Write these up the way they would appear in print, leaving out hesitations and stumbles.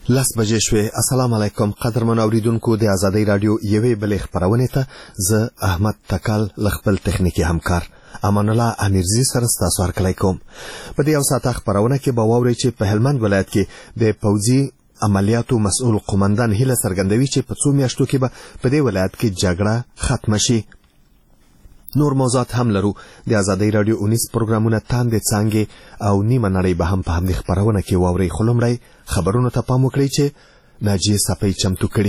لس بجې شوې. السلام علیکم قدرمن اوریدونکو، د آزادۍ رادیو یوې بلې خپرونې ته زه احمد تکل له خپل تخنیکي همکار امان الله امیرزي سره ستاسو هرکلی کوم. په دې یو ساعته خپرونه کې به واورئ چې په هلمند ولایت کې د پوځي عملیاتو مسؤل قومندان هیله څرګندوي چې په څو میاشتو کې به په دې ولایت کې جګړه ختمه شي. نور موضوعات هم لرو. د آزادۍ رادیو 19 پروګرامونه تاندې څانګې او نیمه نړۍ به هم په همدې خپرونه کې واورئ. خو لومړی خبرونو ته پام وکړئ چې ناجیه صفی چمتو کړي.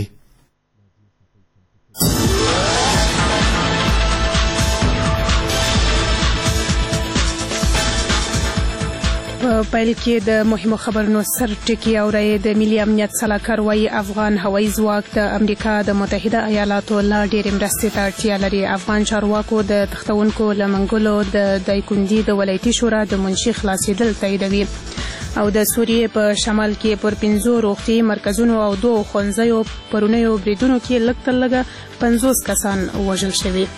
په پیل کې د مهمو خبرونو سر ټکی اورئ. د ملي امنیت سلاکار وايي افغان هوایي ځواک د امریکا د متحده ایالاتو له ډېرې مرستې ته اړتیا لري. افغان چارواکو د تښتونکو له منګلو د دایکنډي د ولایتي شورا د منشي خلاصېدل تاییدوي. او د سوریې په شمال کې پر 5 روغتي مرکزونو او 2 ښوونځیو پرونیو بریدونو کې لږ تر لږه 50 کسان وژل شوي.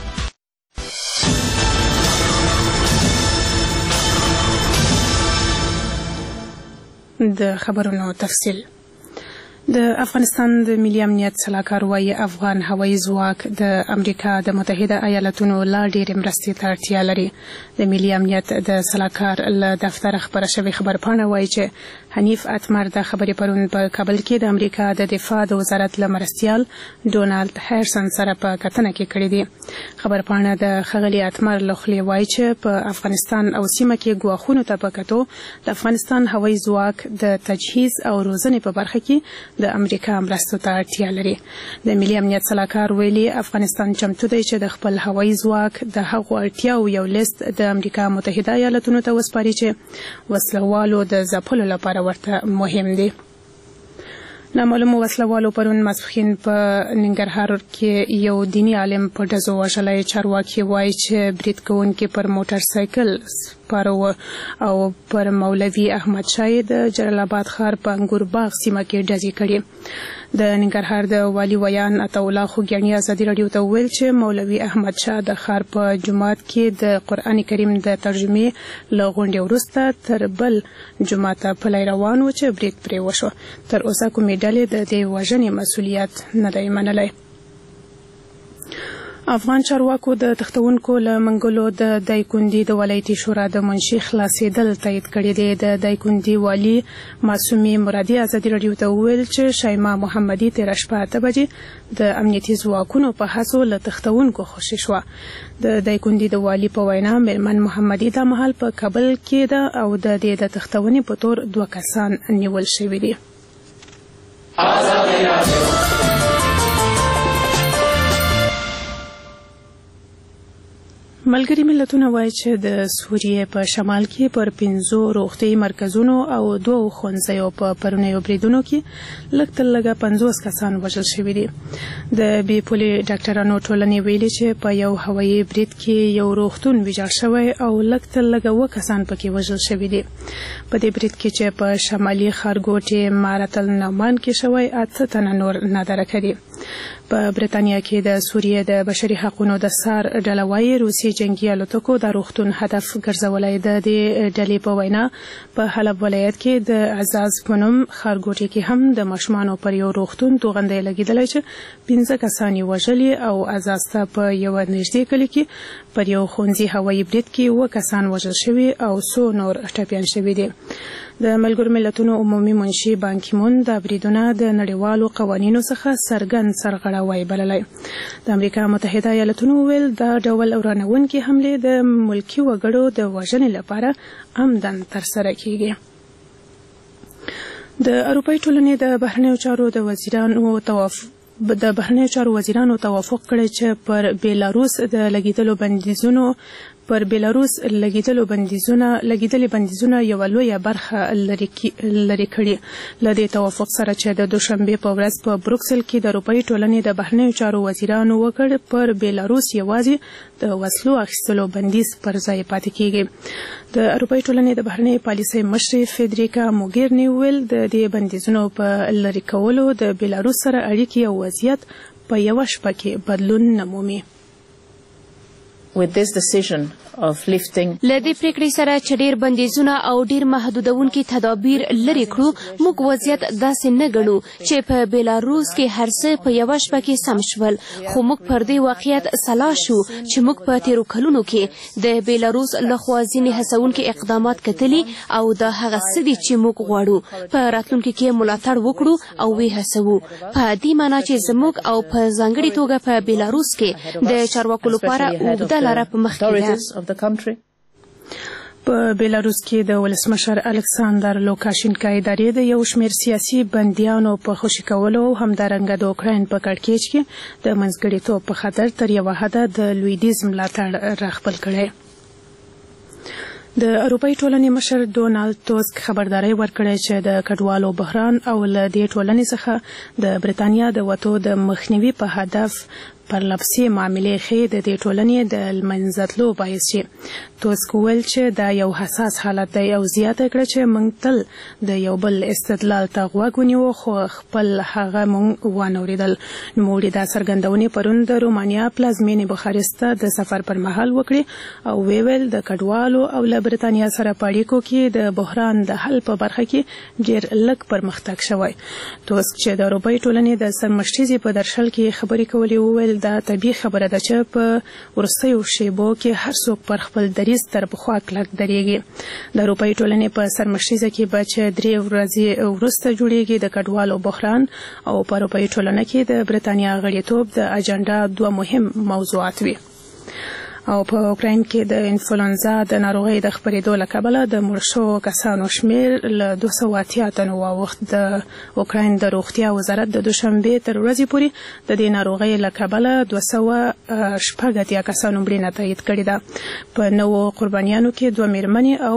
د خبرونو تفصیل. د افغانستان د ملي امنیت سلاکار وايي افغان هوایي ځواک د امریکا د متحده ایالاتونو له ډېرې مرستې ته اړتیا لري. د ملي امنیت د سلاکار له دفتر خبره شوې خبرپاڼه وايي چې حنیف اتمر د خبرې پرون په کابل کې د امریکا د دفاع د وزارت له مرستیال ډونالد هیرسن سره په کتنه کې کړې دي. خبرپاڼه د ښاغلي اتمر له خولې وايي چې په افغانستان او سیمه کې ګواښونو ته په کتو د افغانستان هوایي ځواک د تجهیز او روزنې په برخه کې د امریکا مرستو ته اړتیا لري. د ملي امنیت سلاکار ویلي افغانستان چمتو دی چې د خپل هوایي ځواک د هغو اړتیاو یو لیست د امریکا متحده ایالاتونو ته وسپاري چې وسلوالو د ځپلو لپاره ورته مهم دي. نامعلومو وسلوالو پرون ماسپښین په ننګرهار کې یو دیني عالم په ډزو وژلی. چارواکي وایي چې برید کوونکي پر موټر سایکل سپاره او پر مولوي احمد شاه د جلال آباد ښار په انګور باغ سیمه کې ډزې کړي. د ننګرهار د والي ویان عطاالله خوږیاڼي ازادي راډیو ته وویل چې مولوي احمد شاه د ښار په جومات کې د قرآن کریم د ترجمې له غونډې وروسته تر بل جومات ته پلی روان و چې برید پرې وشو. تر اوسه کومې ډلې د دې وژنې مسؤلیت نه دی منلی. افغان چارواکو د تښتونکو له منګلو د دایکنډي د ولایتي شورا د منشي خلاصېدل تایید کړي دي. د دایکنډي والي معصومې مرادي ازادي راډیو ته وویل چې شایما محمدي تېره شپه 8 بجې د امنیتي ځواکونو په هڅو له تښتونکو خوشي شوه. د دایکنډي د والي په وینا میرمن محمدي دا مهال په کابل کې ده او د دې د تښتونې په تور 2 کسان نیول شوي دي. ملګري ملتونه وایي چې د سوریې په شمال کې پر 5 روغتي مرکزونو او 2 ښوونځیو په پرونیو بریدونو کې لږ تر لږه 50 کسان وژل شوي دي. د بې پولې ډاکټرانو ټولنې ویلي چې په یو هوایي برید کې یو روغتون ویجاړ شوی او لږ تر لږه 2 کسان پکې وژل شوي دي. په دې برید کې چې په شمالي ښارګوټي مارت النعمان کې شوی 8 تنه نور نادرکه دي. په برېټانیا کې د سوریې د بشري حقوقو د سار ډله وايي روسي جنگي الوتکو د روغتون هدف ګرځولی. د دې ډلې په وینا په حلب ولایت کې د عزاز په نوم ښارګوټي کې هم د ماشومانو پر یو روغتون توغندی لګېدلی چې 15 کسان یې وژلي او عزاز ته په یوه نږدې کلي کې پر یو ښوونځي هوایي برید کې 2 کسان وژل شوي او 100 نور ټپیان شوي دي. د ملګرو ملتونو عمومي منشي بانکیمون د بریدونه د نړیوالو قوانینو څخه څرګند سرغړاوی بللی. د امریکا متحده ایالاتونو وویل دا ډول ورانوونکې حملې د ملکي وګړو د وژنې لپاره عمدن ترسره کیږي. د اروپایي ټولنې د بهرنیو چارو توافق کړی چې پر بیلاروس د لګیدلو بندیزونه یو لویه برخه لري کړي. له دې توافق سره چې د دوشنبه په ورځ په بروکسل کې د اروپایي ټولنې د بهرنیو چارو وزیرانو وکړ پر بیلاروس یوازې د وسلو اخیستلو بندیز پر ځای پاتې کیږي. د اروپایي ټولنې د بهرنۍ پالیسۍ مشرې فیدریکا موګیرني ویل د دې بندیزونو په لرې کولو د بیلاروس سره اړیکې او وضعیت په یوه شپه کې بدلون نه مومي. with this decision of lifting. لدې پریکړې سره چې ډېر بندیزونه او ډېر محدودونکي تدابیر لرې کړو، موږ وضعیت داسې نه ګڼو چې په بیلاروس کې هر څه په یوه شپه کې سم شول، خو موږ پر دې واقعیت سلا شو چې موږ په تیرو کلونو کې د بیلاروس لخوا ځینې هڅونکي اقدامات کتلي او دا هغه څه دي چې موږ غواړو په راتلونکي کې ملاتړ وکړو او ویې هڅوو. په دې معنی چې زموږ او په ځانګړې توګه په بیلاروس کې د چارواکو لپاره اوږده لاره په مخ کې ده. په بیلاروس کې د ولسمشر الکساندر لوکاشینکا ادارې د یو شمېر سیاسي بندیانو په خوشي کولو او همدارنګه د اوکراین په کړکېچ کې د منځګړیتوب په خاطر تر یوه حده د لویدیځ ملاتړ راخپل کړی. د اروپایي ټولنې مشر ډونالد توسک خبرداري ورکړې چې د کډوالو بحران او له دې ټولنې څخه د بریتانیا د وتو د مخنیوي په هدف پرلپسې معاملې ښې د دې ټولنې د منځه تلو باعث شي. توسک وویل چې دا یو حساس حالت دی او زیاته کړه چې موږ تل د یو بل استدلال ته غوږ ونیو خو خپل هغه موږ وانه اورېدل. نوموړي دا څرګندونې پرون د رومانیا پلازمینې بخارست ته د سفر پر مهال وکړې او ویل د کډوالو او له بریتانیا سره په اړیکو کې د بحران د حل په برخه کې ډېر لږ پرمختګ شوی. توسک چې د اروپایي ټولنې د سرمشریزې په درشل کې خبرې کولې وویل دا طبیعي خبره ده چې په وروستیو شیبو کې هر څوک پر خپل دریځ تر پخوا کلک درېږي. د اروپایي ټولنې په سرمشریزه کې به چې 3 ورځې وروسته جوړیږي د کډوالو بحران او په اروپایي ټولنه کې د بریتانیا غړیتوب د اجنډا 2 مهم موضوعات وي. او په اوکراین کې د انفلونزا د ناروغۍ د خپرېدو له کبله د مړ شوو کسانو شمېر له 280 تنو واوښت. د اوکراین د روغتیا وزارت د دوشنبې تر ورځې پورې د دې ناروغۍ له کبله 280 کسانو مړینه تایید کړې ده. په نوو قربانیانو کې 2 مېرمنې او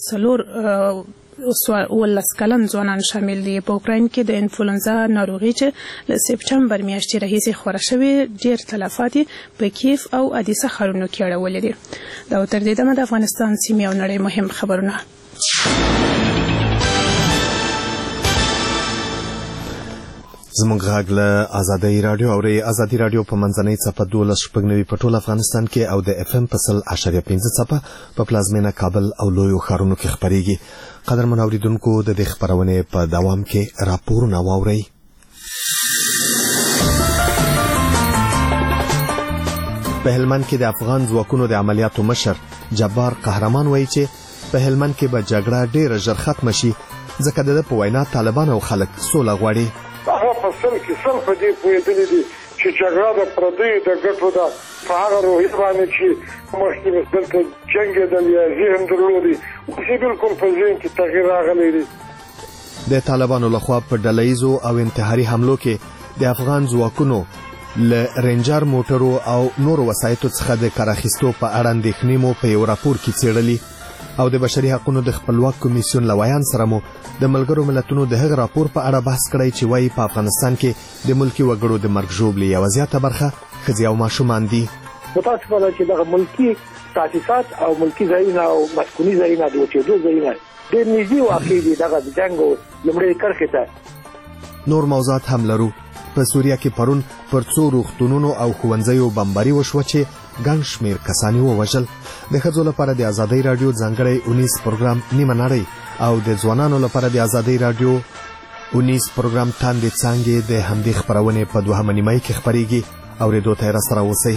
13 کلن ځوانان شامل دي. په اوکراین کې د انفلونزا ناروغي چې له سپټمبر میاشتې راهیسې خوره شوې ډېر تلفات په کیف او ادیسه ښارونو کې اړولې دي. دا تر دې دمه د افغانستان سیمې او نړۍ مهم خبرونه. زموږ غږ له ازادۍ رادیو اوري. ازادۍ رادیو په منځنۍ څپه 12.9 په ټول افغانستان کې او د FM په 100.5 څپه په پلازمینه کابل او لویو ښارونو کې خپرېږي. قدرمن اوریدونکو د دې خبرونې په دوام کې راپورونه واورئ. په هلمند کې د افغان ځواکونو د عملیاتو مشر جبار قهرمان وایي چې په هلمند کې به جګړه ډېره ژر ختمه شي ځکه د په وینا طالبان او خلک سوله غواړي. هغه په سل کې سل په دې پوهېدلي دي چې جګړه د پردیو د ګټو ده په هغه روحیه باندې چې مخکې دلته جنګېدل یا ذهن درلودي اوس یې بلکل په ذهن کې تغییر راغلی دی. د طالبانو لخوا په ډلهییزو او انتحاري حملو کې د افغان ځواکونو له رینجر موټرو او نورو وسایطو څخه د کار اخیستو په اړه اندېښنې مو په یو راپور کې څېړلي او د بشري حقوقو د خپلواک کمیسیون لویان سره مو د ملګرو ملتونو د هغه راپور په اړه بحث کړی چې وایي په افغانستان کې د ملکی وګړو د مرګ ژوبلې یوه زیاته برخه ښځې او ماشومان دي. متاسفانه چې دغه ملکی تاسیسات او ملکی ځایونه او مسکوني ځایونه د وچېدو ځایونه ډېر نږدې واقع دي دغه د جنګ لومړۍ کرښې ته. نور موضوعات هم لرو. په سوریه کې پرون پر 2 روغتونونو او ښوونځیو بمباري وشوه چې ګڼ شمېر کسان یې ووژل. د ښځو لپاره د ازادۍ راډیو ځانګړی 19 پروګرام نیمه نړۍ او د ځوانانو لپاره د ازادۍ راډیو 19 پروګرام تاندې څانګې د همدې خپرونې په 2مه نیمایي کې خپرېږي. اورېدو ته یې راسره اوسئ.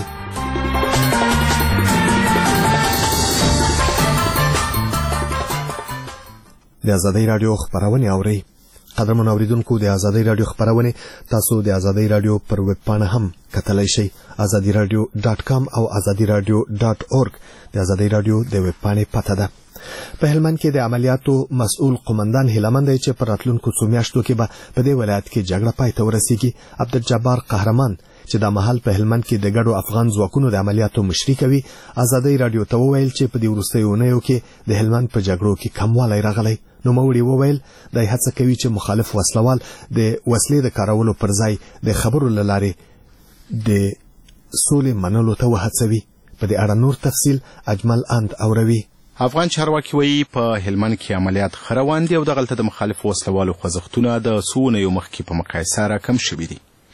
د ازادۍ راډیو خپرونې اورئ. قدرمن اوریدونکو د ازادۍ راډیو خبرونه تاسو د ازادۍ راډیو پر ویب پاڼه هم کتلای شئ. azadiradio.com او azadiradio.org د ازادۍ راډیو د ویب پاڼې پته ده. په هلمند کې د عملیاتو مسؤل قومندان هیلمند دی چې پر راتلونکو څو میاشتو کې به په دې ولایت کې جګړه پای ته ورسیږي. عبدالجبار قهرمان چې دا مهال په هلمند کې د ګډو افغان ځواکونو د عملیاتو مشري کوي ازادۍ راډیو ته وویل چې په دې وروستیو اونیو کې د هلمند په جګړو کې کموالی راغلی. نوموړي وویل دا هڅه کوي چې مخالف وسلوال د وسلې د کارولو پر ځای د خبرو له لارې د سولې منلو ته وهڅوي. په دې اړه نور تفصیل اجمل اند اوروي. افغان چارواکي وایي په هلمند کې عملیات ښه روان دي او دغلته د مخالف وسلوالو خوځښتونه د څو اونیو مخکې په مقایسه راکم شوي دي.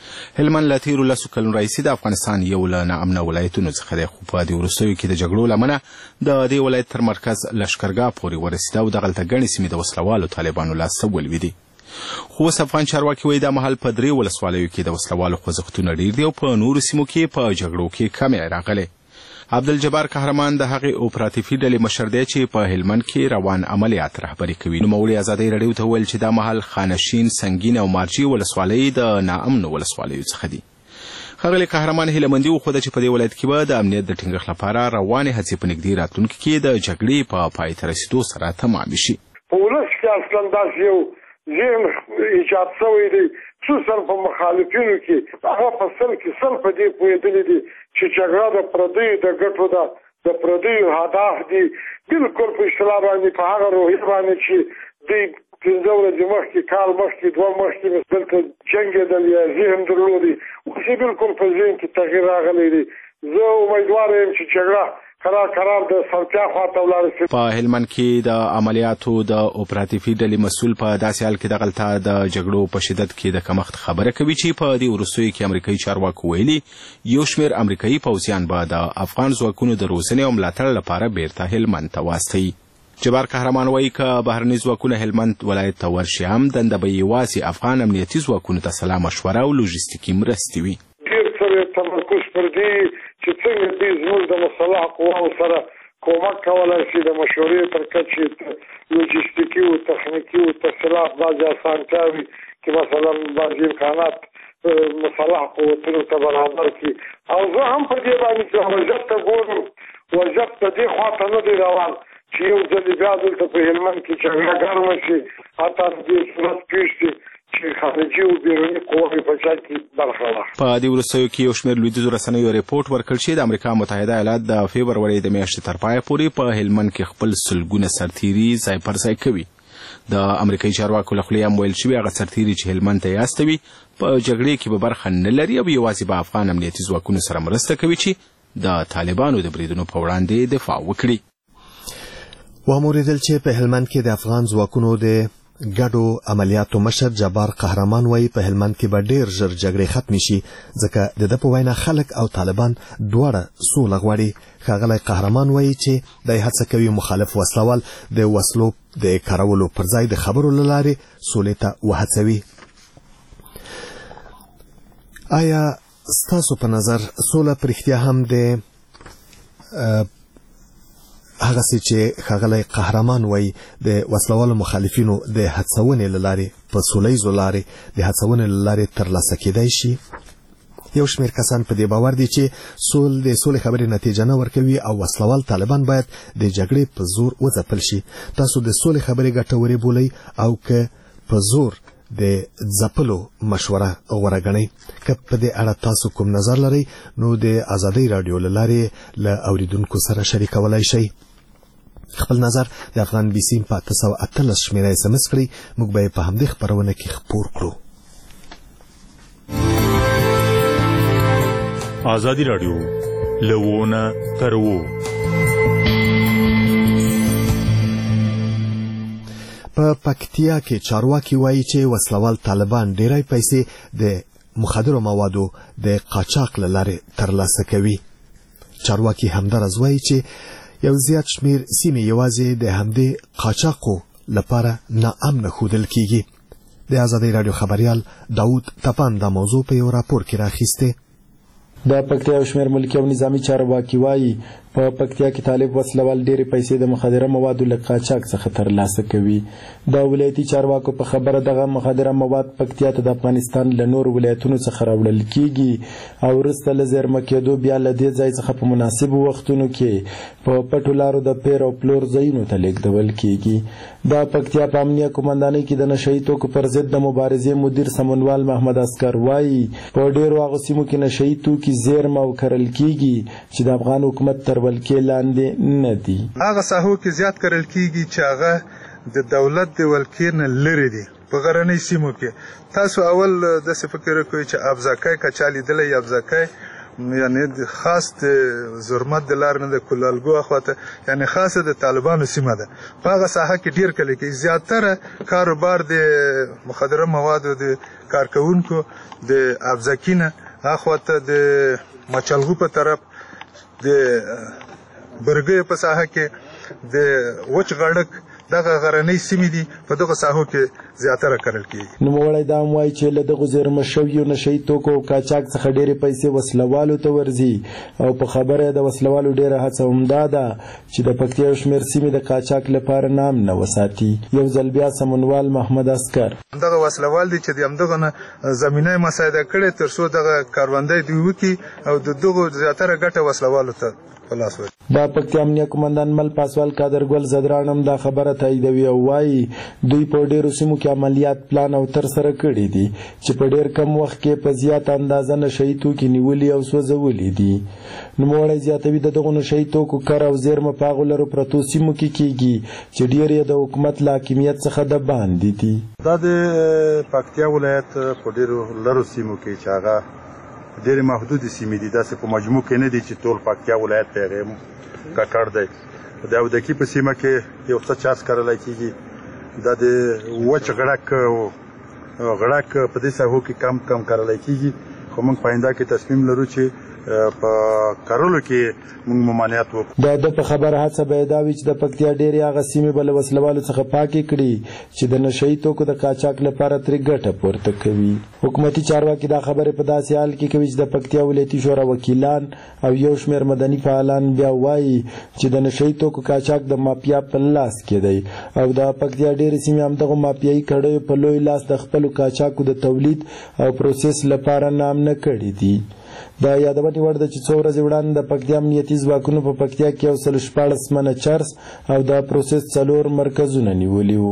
هلمند له تیرو 10 کلونو راهیسې د افغانستان یو له ناامنه ولایتونو څخه دی، خو په دې وروستیو کې د جګړو له امله د دې ولایت تر مرکز لښکرګاه پورې ورسېده او دغلته ګڼې سیمې د وسلوالو طالبانو لاسته ولوېدې. خو اوس افغان چارواکي وایي دا مهال په 3 ولسوالیو کې د وسلوالو خوځښتونه ډېر دي او په نورو سیمو کې په جګړو کې کمې راغلې. عبدالجبار قهرمان د هغې اپراتیفي ډلې مشر دی چې په هلمند کې روان عملیات رهبري کوي. نوموړي ازادۍ راډیو ته وویل چې دا مهال خانشین، سنګین او مارجې ولسوالۍ د ناامنو ولسوالیو څخه دي. ښاغلي قهرمان هیلهمندي وښوده چې په دې ولایت کې به د امنیت د ټینګښت لپاره روانې هڅې په نږدې راتلونکي کې د جګړې په پای ته رسېدو سره تمامې شي. په ولس کې اصلا داسې یو ذهن ایجاد شوی دی، خصوصا په مخالفینو کې هغه په سل کې سل په دې پوهېدلي دي چې جګړه د پردیو د ګټو ده، د پردیو اهداف دي. بالکل په اصطلاح باندې په هغه روحیه باندې چې دوی 15 ورځې مخکې، کال مخکې، 2 مخکې دلته جنګېدل یا ذهن درلودي، اوس یې بالکل په ذهن کې تغییر راغلی دی. زه امیدواره یم چې جګړه قرار د سلطیا خواته ولاړه شي. په هلمند کې د عملیاتو د اپراتیفي ډلې مسؤل په داسې حال کې دغلته د جګړو په شدت کې د کمښت خبره کوي چې په دې وروستیو کې امریکایي چارواکو ویلي یو شمېر امریکایي پوځیان به د افغان ځواکونو د روزنې او ملاتړ لپاره بیرته هلمند ته واستوي. جبار قهرمان وایي که بهرني ځواکونه هلمند ولایت ته ورشي هم دنده به یوازې افغان امنیتي ځواکونو ته سلا مشوره او لوژستیکي مرستې وي. ډېر څه تمرکز پر دې چې څنګه دوی زموږ د مسلح قواو سره کومک کولی شي، د مشورې تر کچې لوجستیکي او تخنیکي او تفصیلات بعضې اسانتیاوې چې مثلا بعضې امکانات مسلح قوتونو ته برابر کړي. او زه هم په دې باندې چې وضعیت ته ګورم، وضعیت د دې خواته نه دی روان چې یو ځلې بیا دلته په هلمند کې جګړه ګرمه شي، حتی دې صورت پېښ شي چې خارجي او بیروني قواوې په چا کې برخه واخلي. په دې وروستیو کې یو شمېر لویدیځو رسنیو ریپورټ ورکړ چې د امریکا متحده ایالات د فبرورۍ د میاشتې تر پایه پورې په هلمند کې خپل سلګونه سرتیري ځای پر ځای کوي. د امریکایي چارواکو له خولې هم ویل شوي هغه سرتیري چې هلمند ته یې استوي په جګړې کې به برخه نه لري او یوازې به افغان امنیتي ځواکونو سره مرسته کوي چې د طالبانو د بریدونو په وړاندې دفاع وکړي. واموریدل چې په هلمند کې د افغان ځواکونو د ګډو عملیاتو مشر جبار قهرمان وایي په هلمند کې به ډېر ژر جګړې ختمې شي ځکه د ده په وینا خلک او طالبان دواړه سوله غواړي. ښاغلی قهرمان وایي چې دی هڅه کوي مخالف وسلوال د وسلو د کارولو پر ځای د خبرو له لارې سولې ته وهڅوي. آیا ستاسو په نظر سوله په رښتیا هم د هغه څه چې ښاغلی قهرمان وایي د وسلوالو مخالفینو د هڅونې له لارې په سولیزو لارې د هڅونې له لارې ترلاسه کېدای شي؟ یو شمېر کسان په دې باور دي چې د سولې خبرې نتیجه نه ورکوي او وسلوال طالبان باید د جګړې په زور وځپل شي. تاسو د سولې خبرې ګټورې بولئ او که په زور د ځپلو مشوره غوره ګڼئ؟ که په دې اړه تاسو کوم نظر لرئ نو د ازادۍ راډیو له لارې له اوریدونکو سره شریکولی شئ. خپل نظر د افغان بي سي په 818 شمېره SMS کړئ، موږ به یې په همدې خپرونه کې خپور کړو. ازادي راډیو لوونه تر وو. په پکتیا کې چارواکي وایي چې وسلوال طالبان ډېری پیسې د مخدرو موادو د قاچاق له لارې ترلاسه کوي. چارواکي همدارس وایي چې یو زیات شمیر سیمې یوازې د همدې قاچاقو لپاره ناامنه ښودل کیږي. د ازادۍ راډیو خبریال داود تپان دا موضوع په یو راپور کې راخیسته. د پکتیا شمیر ملکی او نظامی چارواکي وایي په پکتیا کې طالب وسلوال ډېرې پیسې د مخدره موادو له قاچاق څخه ترلاسه کوي. د ولایتي چارواکو په خبره دغه مخدره مواد پکتیا ته د افغانستان له نورو ولایتونو څخه راوړل کیږي او وروسته له زیرمه کېدو بیا له دې ځای څخه په مناسبو وختونو کې په پټو لارو د پیر او پلور ځایونو ته لیږدول کیږي. د پکتیا په امنیه قومندانۍ کې د نشهیي توکو پر ضد د مبارزې مدیر سمونوال محمد اسکر وایي په ډېرو هغو سیمو کې نشهیي توکي زیرمه او کرل کیږي چې د افغان حکومت تر ولکې لاندې نه دي. هغه ساحو کې زیات کرل کیږي چې هغه د دولت د ولکې نه لرې دي. په غرنۍ سیمو کې تاسو اول داسې فکر وکړئ چې ابزاکۍ کچا لیدلی ابزاکۍ یعنی خاص د زرمت د لار نه د کولالګو اخواته یعنی خاصه د طالبانو سیمه ده په هغه ساحه کې ډیر کلی کې زیاتره کاروبار د مخدره موادو د کارکونکو د ابزکینه اخواته د مچلغو په طرف د برګې په ساحه کې د وچ غړک دغه غرنۍ سیمې دي په دغه ساحو کې زیاتره کرل کیږي. نو وړای دا موای چې له دغه زیرمه شویو نشي توکو کاچاک څخه ډېرې پیسې وسلوالو ته ورځي او په خبره د وسلوالو ډېره هڅه همدا ده چې د پکتیا شمیر سیمې د کاچاک لپاره نام نه وساتي. یو ځل بیا سمونوال محمد اسکر دغه وسلوال دي چې دغه زمينه مساعده کړي تر څو دغه کاروندې دی وکي او دغه زیاتره ګټه وسلوالو ته دا پکتیا امنیه قومندان مل پاسوال قادرګل زدرانم دا خبره تاییدوي او وایي دوی په ډیرو سیمو کې عملیات پلان او تر سره کړي دي چې په ډیر کم وخت کې په زیات اندازه نشي توکي نیولي او سوځولي دي. نو موړی زیاتوي دغه نشي توکو کار او زیرمه پاغولرو پروتو سیمو کې کیږي چې ډیر یې د حکومت لا حاکمیت څخه د باندې دي. دا د پکتیا ولایت په ډیرو لرو سیمو کې چې هغه ډېر محدود سیمې دي داسې په مجموع کې نه دي چې ټول پکتیا ولایت پیغام ککړ دی. د اودکي په سیمه کې یو څه چاس کارلای کیږي دا د وچ غړک په دې ساحو کې کم کارلای کیږي خو موږ پاینده کې تصمیم لرو چې په کارولو کې موږ ممانعت وکړو. دا د په خبره هڅه به دا وي چې د پکتیا ډېرې هغه سیمې بل وسلوالو څخه پاکې کړي چې د نشئی توکو د قاچاق لپاره ترې ګټه پورته کوي. حکومتي چارواکي دا خبره په داسې حال کې کوي چې د پکتیا ولایتي شورا وکیلان او یو شمېر مدني فعالان بیا وایي چې د نشئی توکو قاچاق د مافیا په لاس کې دی او د پکتیا ډېرې سیمې همدغه مافیایي کړیو په لوی لاس د خپلو قاچاقو د تولید او پروسس لپاره نام نه کړي دي. دا یادونه وړ ده چې څو ورځې وړاندې د پکتیا امنیتي ځواکونو په پکتیا کې 114 منه چرس او د پروسس 4 مرکزونه نیولي وو.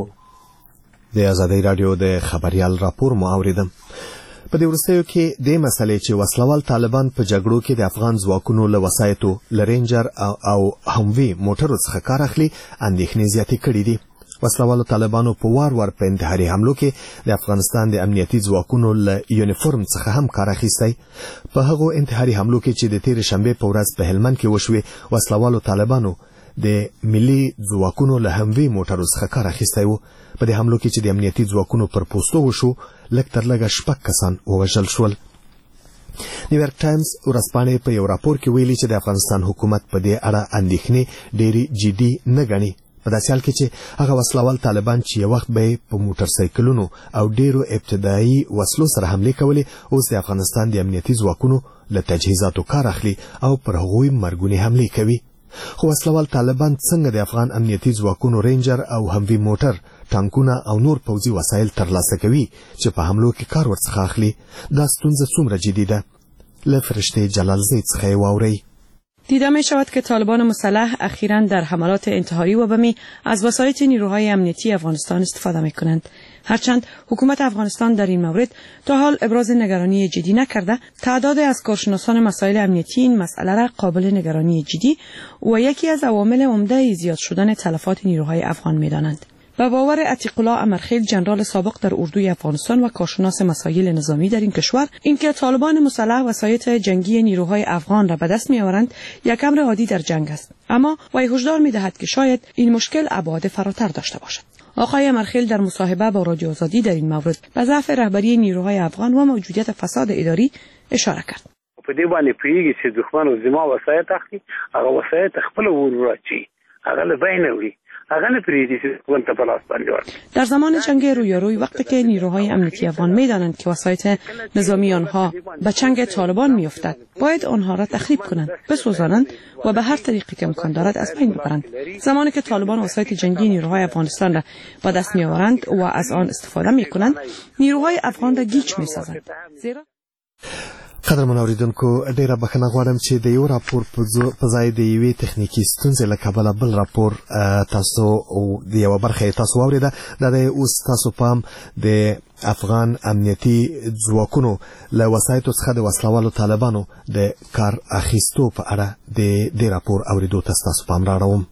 د آزادۍ رادیو د خبريال راپور مو اوریدم. په دې وروستیو کې د مسلې چې وسلوال طالبان په جګړو کې د افغان ځواکونو له وسایتو لرینجر او هموی موټرو څخه کار اخلي اندېښنې زیاتې کړې دي. وسلوالو طالبانو په وار په انتحاري حملو کې د افغانستان د امنیتي ځواکونو له یونیفورم څخه هم کار اخیستی. په هغو انتحاري حملو کې چې د تیر شنبه په ورځ په هلمند کې وشوي وسلوالو طالبانو د ملي ځواکونو له هموی موټرو څخه کار اخیستی وو. په دې حملو کې چې د امنیتي ځواکونو پر پوستو وشو لږ تر لږه 6 کسان ووژل شول. نیویارک ټایمز ورځپاڼې په یو راپور کې ویلي چې د افغانستان حکومت په دې اړه اندېښنې ډېرې جدي نه ګڼي. په داسې حال کې چې هغه وسلوال طالبان چې یو وخت به په موټر سایکلونو او ډیرو ابتدایي وسلو سره حمله کولې اوس د افغانستان د امنیتي ځواکونو له تجهیزاتو کار اخلي او پر هغوی مرګونې حمله کوي. خو وسلوال طالبان څنګه د افغان امنیتي ځواکونو رینجر او هموی موټر ټانکونه او نور پوځي وسایل ترلاسه کوي چې په حملو کې کار ورڅخه اخلي؟ دا ستونزه څومره جدي ده؟ له فرشته جلالزی څخه واورئ. دیده می شود که طالبان مسلح اخیراً در حملات انتحاری و بمی از وسایط نیروهای امنیتی افغانستان استفاده می کنند. هرچند حکومت افغانستان در این مورد تا حال ابراز نگرانی جدی نکرده، تعداد از کارشناسان مسائل امنیتی این مسئله را قابل نگرانی جدی و یکی از عوامل عمده زیاد شدن تلفات نیروهای افغان می دانند. به باور عتیق الله امرخیل جنرال سابق در اردوی افغانستان و کارشناس مسائل نظامی در این کشور، اینکه طالبان مسلح وسایط جنگی نیروهای افغان را به دست می‌آورند یک امر عادی در جنگ است، اما وی هشدار می‌دهد که شاید این مشکل ابعاد فراتر داشته باشد. آقای امرخیل در مصاحبه با رادیو آزادی در این مورد به ضعف رهبری نیروهای افغان و موجودیت فساد اداری اشاره کرد. په دې باندې پیږي چې دښمن زما وسایط اخلي، هغه وسایط خپل ورورچی، هغه له بین وړي. در زمان جنگ رویاروی وقتی که نیروهای امنیتی افغان می‌دانند که وسایط نظامی آنها به چنگ طالبان می‌افتد، باید آنها را تخریب کنند، بسوزانند و به هر طریقی که امکان دارد از بین ببرند. زمانی که طالبان وسایط جنگی نیروهای افغانستان را به دست می‌آورند و از آن استفاده می‌کنند، نیروهای افغان را گیج می‌سازند. زیرا قدرمن اوریدونکو ډیره بخښنه غواړم چې د یو راپور په ځای د یوې تخنیکی ستونزې له کبله بل راپور تاسو د یوه برخه تاسو واورېده. دا د اوس تاسو پام د افغان امنیتي ځواکونو له وسایطو څخه د وسلوالو طالبانو د کار اخیستو په اړه د دې راپور اوریدو ته ستاسو پام راړوم.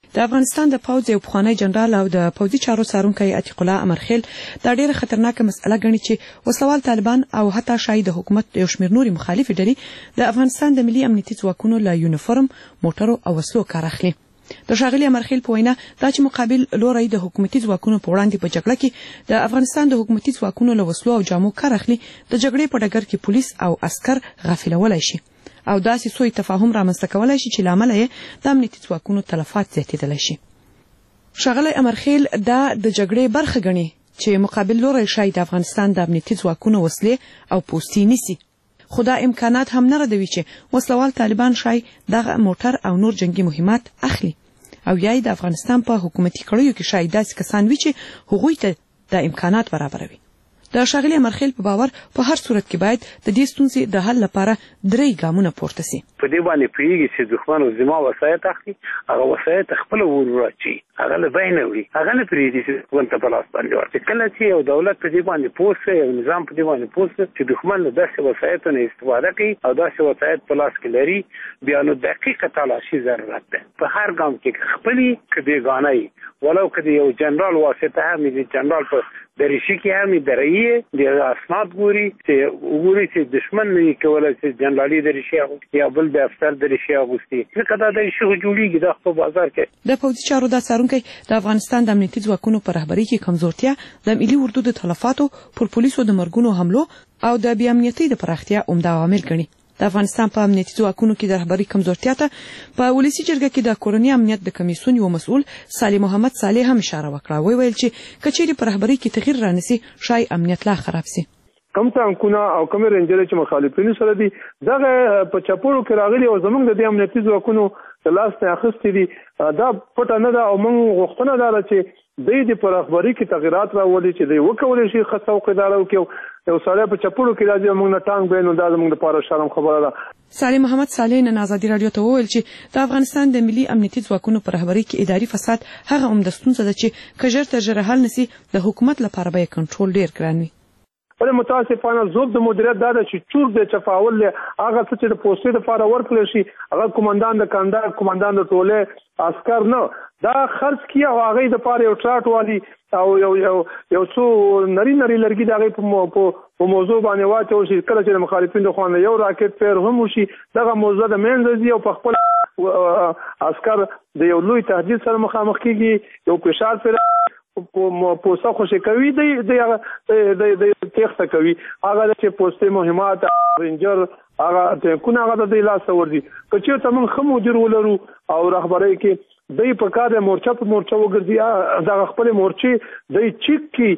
د افغانستان د پوځ یو پخوانی جنرال او د پوځي چارو څارونکی عتیق الله امرخیل دا ډیره خطرناکه مسأله ګڼي چې وسلوال طالبان او حتی شاید د حکومت یو شمېر نوري مخالفې ډلې د افغانستان د ملي امنیتي ځواکونو له یونیفورم موټرو او وسلو کار اخلي. د ښاغلي امرخیل په وینا دا چې مقابل لوری د حکومتي ځواکونو په وړاندې په جګړه کې د افغانستان د حکومتي ځواکونو له وسلو او جامو کار اخلي د جګړې په ډګر کې پولیس او عسکر غافلولی شي او داسې سوء تفاهم رامنځته کولی شي چې له امله یې د امنیتي ځواکونو تلفات زیاتېدلی شي. ښاغلی امرخیل دا د جګړې برخه ګڼي چې مقابل لوری شاید د افغانستان د امنیتي ځواکونو وسلې او پوستې نیسي، خو دا امکانات هم نه ردوي چې وسلوال طالبان شاید دغه موټر او نور جنگي مهمات اخلي او یا د افغانستان په حکومتي کړیو کې شاید داسې کسان وي چې هغوی ته د امکانات برابروي. د ښاغلي امرخیل په باور په هر صورت کې باید د دې ستونزې د حل لپاره 3 ګامونه پورته سي. په دې باندې پوهېږي چې دښمن زما وسایط اخلي، هغه وسایط خپله ورواچي، هغه له بینه وړي، هغه نه پرېږدي چې دښمن ته په لاس باندې ورکړي. کله چې یو دولت په دې باندې پوه سي، یو نظام په دې باندې پوه سي چې دښمن له داسې وسایطو نه استفاده کوي او داسې وسایط په لاس کې لري، بیا نو دقیقه تلاشي ضرورت ده. په هر ګام کې خپلې که بېګانه وي، ولو که د یو جنرال واسطه هم د جنرال په دریشي کې هم درایي د اسناد ګوري چې دشمن نه کولی چې جنرالي دریشي یا بل د افسر دریشي اغوستي، ځکه دا دریشي جوړېږي د په بازار کې. د پوځي چارو دا څارونکی د افغانستان د امنیتي ځواکونو په رهبرۍ کې کمزورتیا، د ملي اردو د تلفاتو، پر پولیسو د مرګونو حملو او د بې امنیتۍ د پراختیا عمده عوامل ګڼي. د افغانستان په امنیتي ځواکونو کې د رهبرۍ کمزورتیا ته په ولسي جرګه کې د کورني امنیت د کمیسیون یو مسؤل صالح محمد صالح هم اشاره وکړه. ویل چې کچېرې په رهبرۍ کې تغییر رانسي شاید امنیت لا خراب سي. کم ټانکونه او کم رینجر چې مخالفینو سره دي دغه په چپړو کې راغلي او زمونږ د امنیتي ځواکونو د لاس نه اخیستي دي، دا پټه نه ده او موږ غوښتنه ده چې د په رهبرۍ کې تغیرات راولي چې دوی وکولی شي ښه څوکیداره وکړي. یو سړی په چپړو کې راځي موږ نه ټانک بینو، دا زموږ لپاره شرم خبره ده. صالح محمد صالح نن ازادي راډیو ته وویل چې د افغانستان د ملي امنیتي ځواکونو په رهبرۍ کې اداري فساد هغه عمده ستونزه ده چې که ژر تر ژره حل نسي د حکومت لپاره به یې کنټرول ډېر ګران وي. ولې متاسفانه ضعف د مدیریت دا ده چې چور د چفاول هغه څه چې د پوستې لپاره ورکړل شي هغه کمانډان د کاندار، کمانډان د ټولې عسکر نه، دا خرڅ کیه او هغه د پاره یو ټراټ والی او یو څو نری لرګي د هغه په موضوع باندې واچو شي. کله چې مخالفین د خوانه یو راکټ پیر هم وشي دغه موضوع د منځ او په خپل عسكر د یو لوی تهدید سره مخامخ کیږي، یو فشار پر پوسه خوشی کوي د تخته کوي، هغه چې پوسټې مهمات رینجر هغه ټینکونه هغه د لاس ورځي. که چېرته موږ ښه مدیر ولرو او رهبرۍ کې دوی په کار د مورچه په مورچه وګرځي، دغه خپل مورچې دوی چیک کی،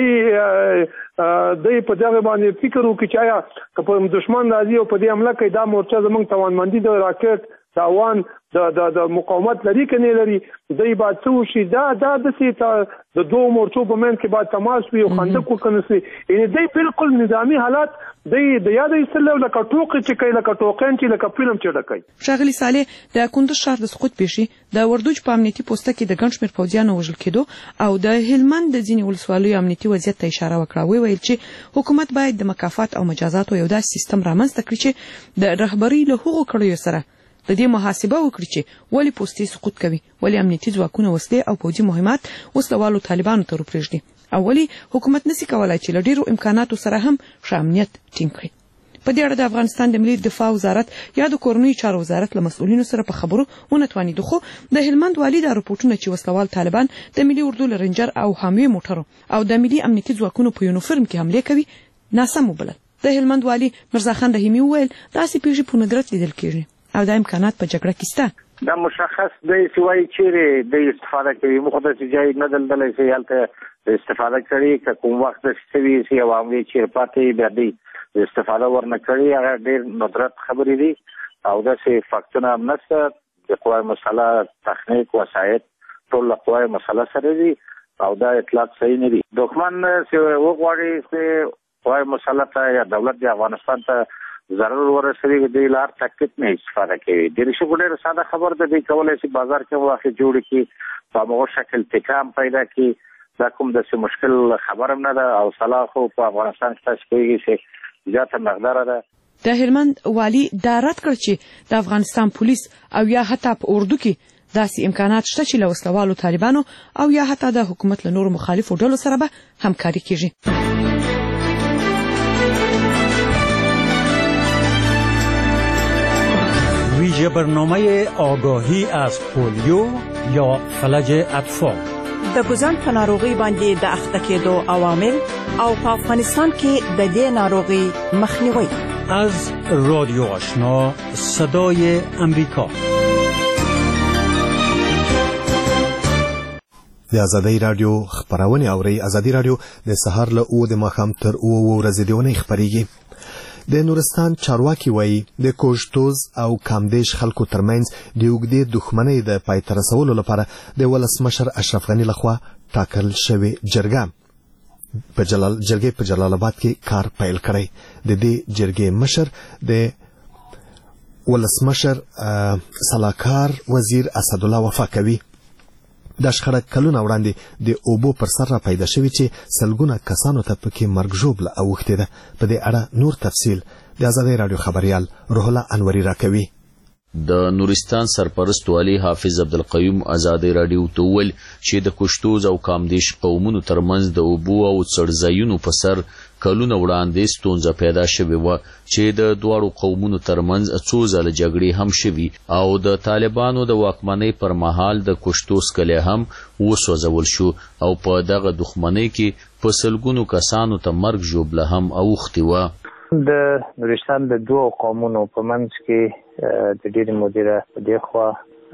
دوی په دغه باندې فکر وکړي چې آیا که په دشمن راځي او په دې حمله کوي دا مورچه زموږ توانمندي د راکټ تاوان د مقاومت لري که نه لري، دوی باید څه وشي. دا داسې د دوو مورچو په منځ کې باید تماس وي او خندق وکنسي. یعنې دوی بالکل نظامي حالات دوی د یاد ایستل لکه ټوقې چې کوي، لکه ټوقین چې لکه فلم چې ډکوي. ښاغلي صالح د کندز ښار د سقوط پیښې د وردوج په امنیتي پوسته کې د ګڼ شمېر پوځیانو وژل کېدو او د هلمند د ځینې ولسوالیو امنیتي وضعیت ته اشاره وکړه. ویل چې حکومت باید د مکافات او مجازاتو یو داسې سیستم رامنځته کړي چې د رهبرۍ له هغو کړیو سره د دې محاسبه وکړي چې ولې پوستې سقوط کوي، ولې امنیتي ځواکونه وسلې او پوځي مهمات وسلوالو طالبانو ته ورپرېږدي او ولې حکومت نسي کولای چې له ډېرو امکاناتو سره هم ښه امنیت ټینګ کړي. په دې اړه د افغانستان د ملي دفاع وزارت یا د کورنیو چارو وزارت له مسؤلینو سره په خبرو ونتوانېدو، خو د هلمند والي دا رپورټونه چې وسلوال طالبان د ملي اردو له رینجر او حاموي موټرو او د ملي امنیتي ځواکونو په یونیفورم کې حملې کوي ناسم وبلل. د هلمند والي مرزا خان رحیمي وویل داسې پیښې په ندرت لیدل کېږي او دا امکانات په جګړه کې شته. دا مشخص دی چې وایي چیرې د استفاده کوي، موږ داسې ځای نه دلدلی چې هلته استفاده کړي، که کوم وخت داسې وي چې عوامي چیرې پاتې بیا دوی استفاده ورنه کړي، هغه ډېر ندرت خبرې دي او داسې فاکتونه هم نشته. د قوای مسله تخنیک وسایط ټول له قوای مسله سره دي او دا اطلاق صحیح نه دي. دښمن چې وغواړي چې قوای مسله ته یا دولت د افغانستان ته ضرر ورسوي د لار تکلیف نه استفاده کوي. د ریشو ډېر ساده خبر ده، دی کولای شي بازار کې واخې جوړ کړي، په هغه شکل ټکام پیدا کړي. دا کوم داسې مشکل خبر هم نه ده او سلا خو په افغانستان کې تاسو کوئ چې زیاته مقدار ده. د هلمند والي دا رد کړ چې د افغانستان پولیس او یا حتی په اردو کې داسې امکانات شته چې له وسلوالو طالبانو او یا حتی د حکومت له نورو مخالفو ډلو سره به همکاري کیږي. ویژه برنامه آگاهی از پولیو یا فلج اطفال د ګوزن په ناروغي باندې د اخته کېدو عوامل او په افغانستان کې د دې ناروغي مخنیوي از رادیو آشنا صدای امریکا. د ازادۍ رادیو خبرونه اوري. ازادۍ رادیو د سهار له 9 د ماښام تر 9 ورځې دیونه خبريږي. د نورستان چارواکي وایي د کوژتوز او کامدیش خلکو ترمنځ د اوږدې دښمنۍ د پای ته رسولو لپاره د ولسمشر اشرف غني لخوا ټاکل شوې جرګه په جلال آباد کې کار پیل کړی. د دې جرګې مشر د ولسمشر سلاکار وزیر اسد الله وفا کوي. د شخړه کلونه وړاندې د اوبو پر سر را پیدا شوی چې سلګونه کسانو ته پکې مرګ ژوبله اوښتې ده. په دې اړه نور تفصیل د ازادۍ رادیو خبريال روح الله انوري راکوي. د نورستان سرپرست والی حافظ عبدالقیوم ازادۍ رادیو ته وویل چې د کوشتوز او کامدیش قومونو ترمنځ د اوبو او څړځایونو په سر کلونه وړاندې ستونزه پیدا شوې وه چې د دواړو قومونو ترمنځ څو ځله جګړې هم شوي او د طالبانو د واکمنۍ پر مهال د کوشتوز کلی هم وسوځول شو او په دغه دښمنۍ کې په سلګونو کسانو ته مرګ ژوبله هم اوښتې وه. د نورستان د دوه قومونو په منځ کې د ډېرې مودې په دې خوا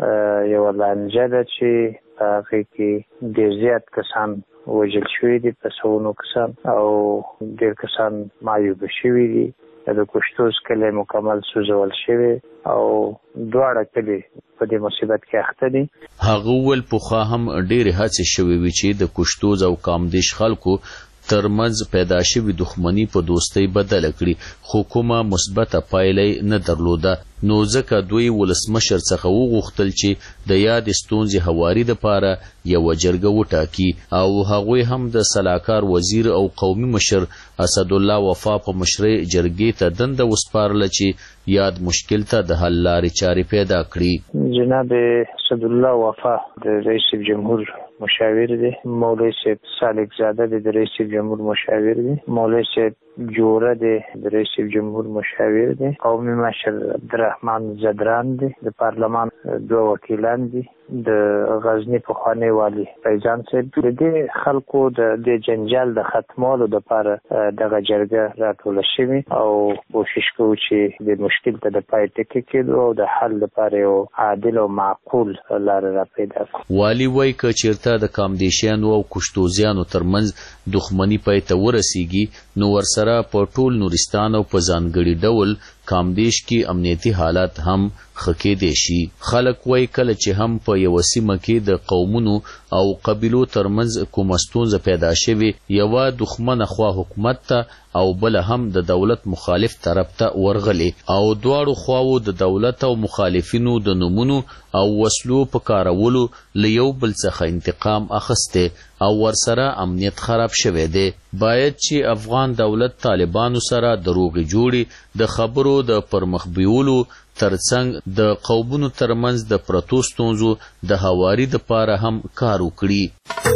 یوه لانجه ده چې په هغې کې ډېر زیات کسان وژل شوي دي، په سوونو کسان، او ډېر کسان معیوبه شوي دي. د کوشتوز کلی مکمل سوځول شوی او دواړه کلي په دې مصیبت کې اخته دي. هغه وویل پخوا هم ډېرې هڅې شوې وي چې د کوشتوز او کامدیش خلکو ترمنځ پیدا شوی دښمنی په دوستۍ بدله کړي، خو کومه مثبته پایله نه درلوده. نو ځکه دوی ولسمشر څخه وغوښتل چې د یاد ستونزې هواري دپاره یوه جرګه وټاکي او هغوی هم د سلاکار وزیر او قومي مشر اسدالله وفا په مشرۍ جرګې ته دنده وسپارله چې یاد مشکل ته د حل لارې چارې پیدا کړي. جناب اسدالله وفا د رئیس جمهور مشاور دی، مولوی صاحب سالک زاده د رئیس جمهور مشاور دی، مولوی صاحب جوړه دی د رئیس جمهور مشاور دی، قومي مشر عبدالرحمن زدران دی، د پارلمان دوه وکیلان دي، د غزنی پخوانی والی فیضان صاحب. د دې خلکو د جنجال د ختمولو لپاره دغه جرګه راټوله شوې او کوشش کوو چې د مشکل ته د پای ټکی کېدو او د حل لپاره یو عادل او معقول لاره را پیدا کړو. والی وایي که چېرته د کامدیشیانو او کوشتوزیانو ترمنځ دښمني پای ته ورسیږي نو ورسره په ټول نورستان او په ځانګړي ډول کامدیش کې امنیتي حالات هم ښه کېدی شي. خلک وایي کله چې هم په یوه سیمه کې د قومونو او قبیلو ترمنځ کومه ستونزه پیدا شوې، یوه دښمنه خوا حکومت ته او بله هم د دولت مخالف طرف ته ورغلې او دواړو خواو د دولت او مخالفینو د نومونو او وسلو په کارولو له یو بل څخه انتقام اخیستی او ورسره امنیت خراب شوی دی. باید چې افغان دولت طالبانو سره د روغې جوړې د خبرو د پرمخ بیولو ترڅنګ د قومونو ترمنځ د پرتو ستونزو د هواري دپاره هم کار وکړي.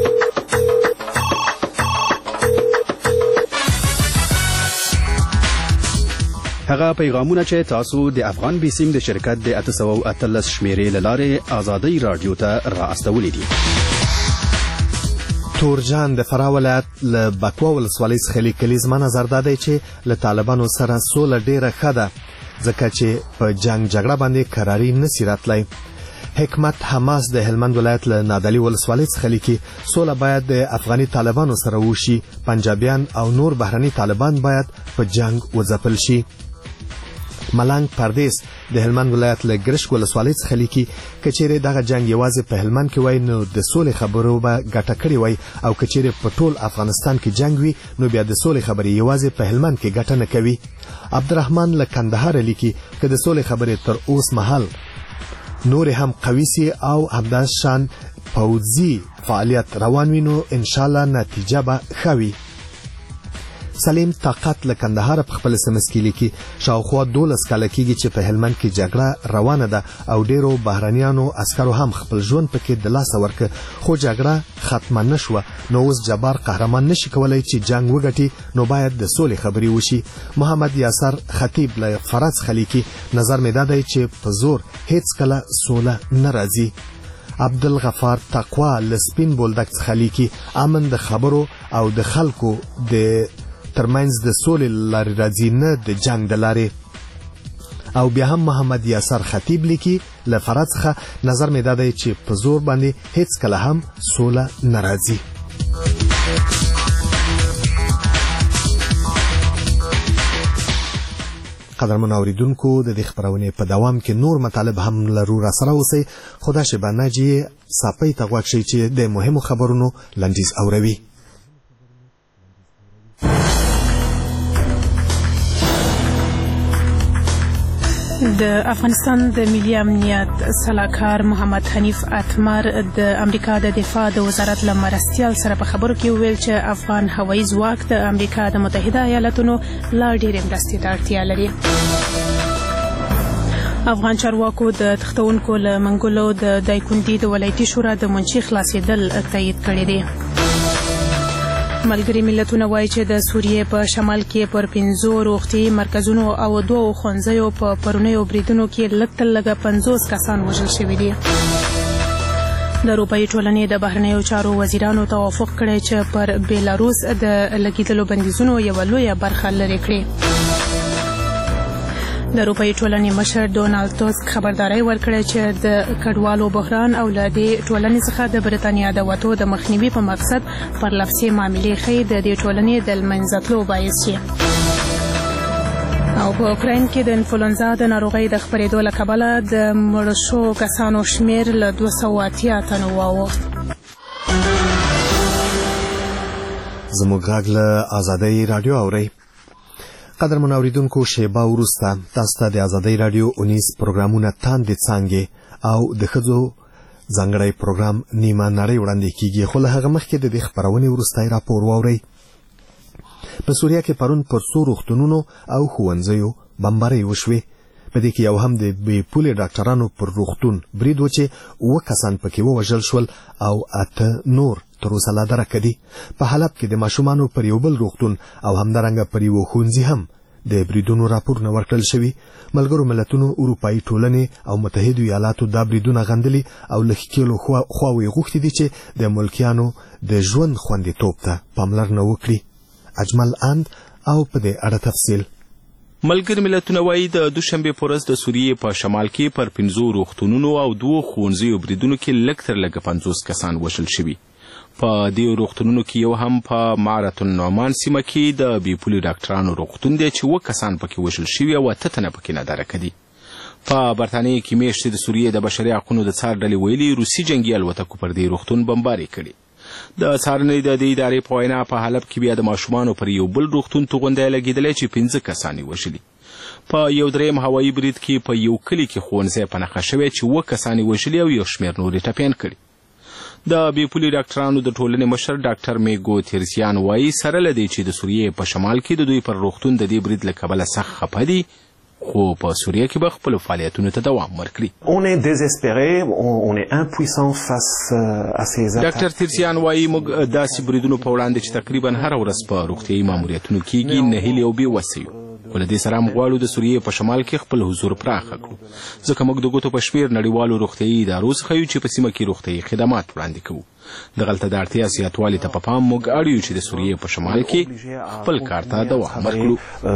هغه پیغامونه چې تاسو د افغان بیسیم د شرکت د 813 شمیرې له لارې ازادۍ رادیو ته را استولې دي. تورجان د فراه ولایت له بکوا ولسوالۍ څخه لیکلي زما نظر دا دی چې له طالبانو سره سوله ډیره ښه ده ځکه چې په جنگ جګړه باندې قراري نسی راتلی. حکمت حماس د هلمند ولایت له نادعلي ولسوالۍ څخه لیکي سوله باید د افغاني طالبانو سره وشي، پنجابیان او نور بهرني طالبان باید په جنگ وځپل شي. ملنګ پردیس د هلمند ولایت له ګرشک ولسوالۍ څخه لیکي کچېرې دغه جنگ یوازې په هلمند کې وای نو د سولې خبرو به ګټه کړې وای او کچېرې په ټول افغانستان کې جنگ وي نو بیا د سولې خبرې یوازې په هلمند کې ګټه نه کوي. عبدالرحمن له کندهار لیکي که د سولې خبرې تر اوس مهال نور هم قوي سي او همداس شان پوځي فعالیت روان وي نو ان شاء الله نتیجه به ښه وي. سلیم طاقت له کندهار په خپل SMS کې لیکي شاوخوا 12 کاله کېږي چې په هلمند کې جګړه روانه ده او ډیرو بهرانيانو عسکرو هم خپل ژوند پکې د لاس ورک خو جګړه ختمه نشوه نو اوس جبار قهرمان نشي کولای چې جنگ وګټي نو باید د سولې خبري وشي. محمد یاسر خطیب له فرض خلیقي نظر مې دادای چې په زور هیڅ کله سوله ناراضي. عبدالغفار تقوا لسپین بولدک خلیقي امن د خبرو او د خلکو د ترمنځ د سولې لارې راځي نه د جنگ د لارې. او بیا هم محمد یاسر خطیب لیکي له فرض څخه نظر مې دادای چې په زور باندې هیڅ کله هم سوله ناراضي. قدرمن اوریدونکو د دې خبرونې په دوام کې نور مطالب هم لرو را سره اوسئ خدا شبانه جی صاپي ته غوښ شي چې د مهمو خبرونو لنډیز اوروي. د افغانستان د ملي امنیت سلاکار محمد حنیف اتمر د امریکا د دفاع د وزارت له مرستیال سره په خبرو کې ویل چې افغان هوایي ځواک د امریکا د متحده ایالاتونو لا ډېرې مرستې ته اړتیا لري. افغان چارواکو د تختونکو له منګولو د دایکندي د ولایتي شورا د منشي خلاصېدل تایید کړی دی. ملګري ملتونه وایي چې د سوریې په شمال کې پر 15 روغتیايي مرکزونو او 2 ښوونځیو په پرونیو بریدونو کې لږ تر لږه 50 کسان وژل شوي دي. د اروپایي ټولنې د بهرنیو چارو وزیرانو توافق کړی چې پر بیلاروس د لګیدلو بندیزونو یوه لویه برخه لرې کړي. د اروپایي ټولنې مشر ډونالد ټاسک خبرداری ورکړی چې د کډوالو بحران او له دې ټولنې څخه د برېټانیا د وتو د مخنیوي په مقصد پرلپسې معاملې ښیي د دې ټولنې د له منځه تلو باعث شي. او په اوکراین کې د انفلونزا د ناروغۍ د خپرېدو له کبله د مړو شوو کسانو شمېر له 280 تنو واوښت. زموږ غږ له ازادۍ راډیو اورئ. قدرمن اوریدونکو شیبه وروسته تاسو ته د ازادۍ راډیو 19 پروګرامونه تاندې څانګې او د ښځو ځانګړی پروګرام نیمه نړۍ وړاندې کیږي خو له هغه مخکې د دې خپرونې وروستی راپور واورئ. په سوریه کې پرون پر 100 روغتونونو او ښوونځیو بمبارۍ وشوې. په دې کې یو هم د بې پولې ډاکټرانو پر روغتون برید و چې 7 کسان پکې ووژل شول او 8 نور تر اوسه لا درکه دي. په حلب کې د ماشومانو پر یو بل روغتون او همدارنګه پر یو ښوونځي هم د بریدونو راپورونه ورکړل شوي. ملګرو ملتونو اروپایي ټولنې او متحدو ایالاتو دا بریدونه غندلي او له ښکېلو خواوې غوښتي دي چې د ملکیانو د ژوند خوندیتوب ته پاملرنه وکړي. اجمل اند او په دې اړه تفصیل. ملګري ملتونه وایي د دوشنبې په ورځ د سوریې په شمال کې پر 15 روغتونونو او 2 ښوونځیو بریدونو کې لږ تر لږه 50 کسان وژل شوي. په دې روغتونونو کې یو هم په معرة النعمان سیمه کې د بې پولې ډاکټرانو روغتون دی چې 7 کسان پکې وژل شوي او 8 تنه پکې نادارکه دي. په برتانیې کې میاشتې د سوریې د بشري حقونو د څار ډلې ویلي روسي جنګي الوتکو پر دې روغتون بمبارۍ کړي. د څارنې د دې ادارې په وینا په حلب کې بیا د ماشومانو پر یو بل روغتون توغندی لګېدلی چې 15 کسان یې وژلي. په یو دریم هوایي برید کې په یو کلي کې ښوونځی په نښه شوی چې 7 کسان یې وژلي او یو شمېر نور یې ټپیان کړي. د بې پولې ډاکټرانو د ټولنې مشر ډاکټر میګو تیرسیان وایي سره له دې چې د سوریې په شمال کې د دوی پر روغتون د دې برید له کبله سخت خفه دي خو په سوریه کې به خپلو فعالیتونو ته دوام ورکړي. ډاکټر تیرسیان وایي موږ داسې بریدونو په وړاندې چې تقریبا هره ورځ په روغتیایي ماموریتونو کیږي نهیلې او بې وسه یو. خو له دې سره هم غواړو د سوریې په شمال کې خپل حضور پراخه کړو ځکه موږ د ګوتو په شمېر نړیوالو روغتیایي ادارو څخه یو چې په سیمه کې روغتیایي خدمات وړاندې کوو. دغلته د اړتیا زیاتوالي ته په پام موږ اړ یو چې د سوریې په شمال کې خپل کار ته دوام ورکړو.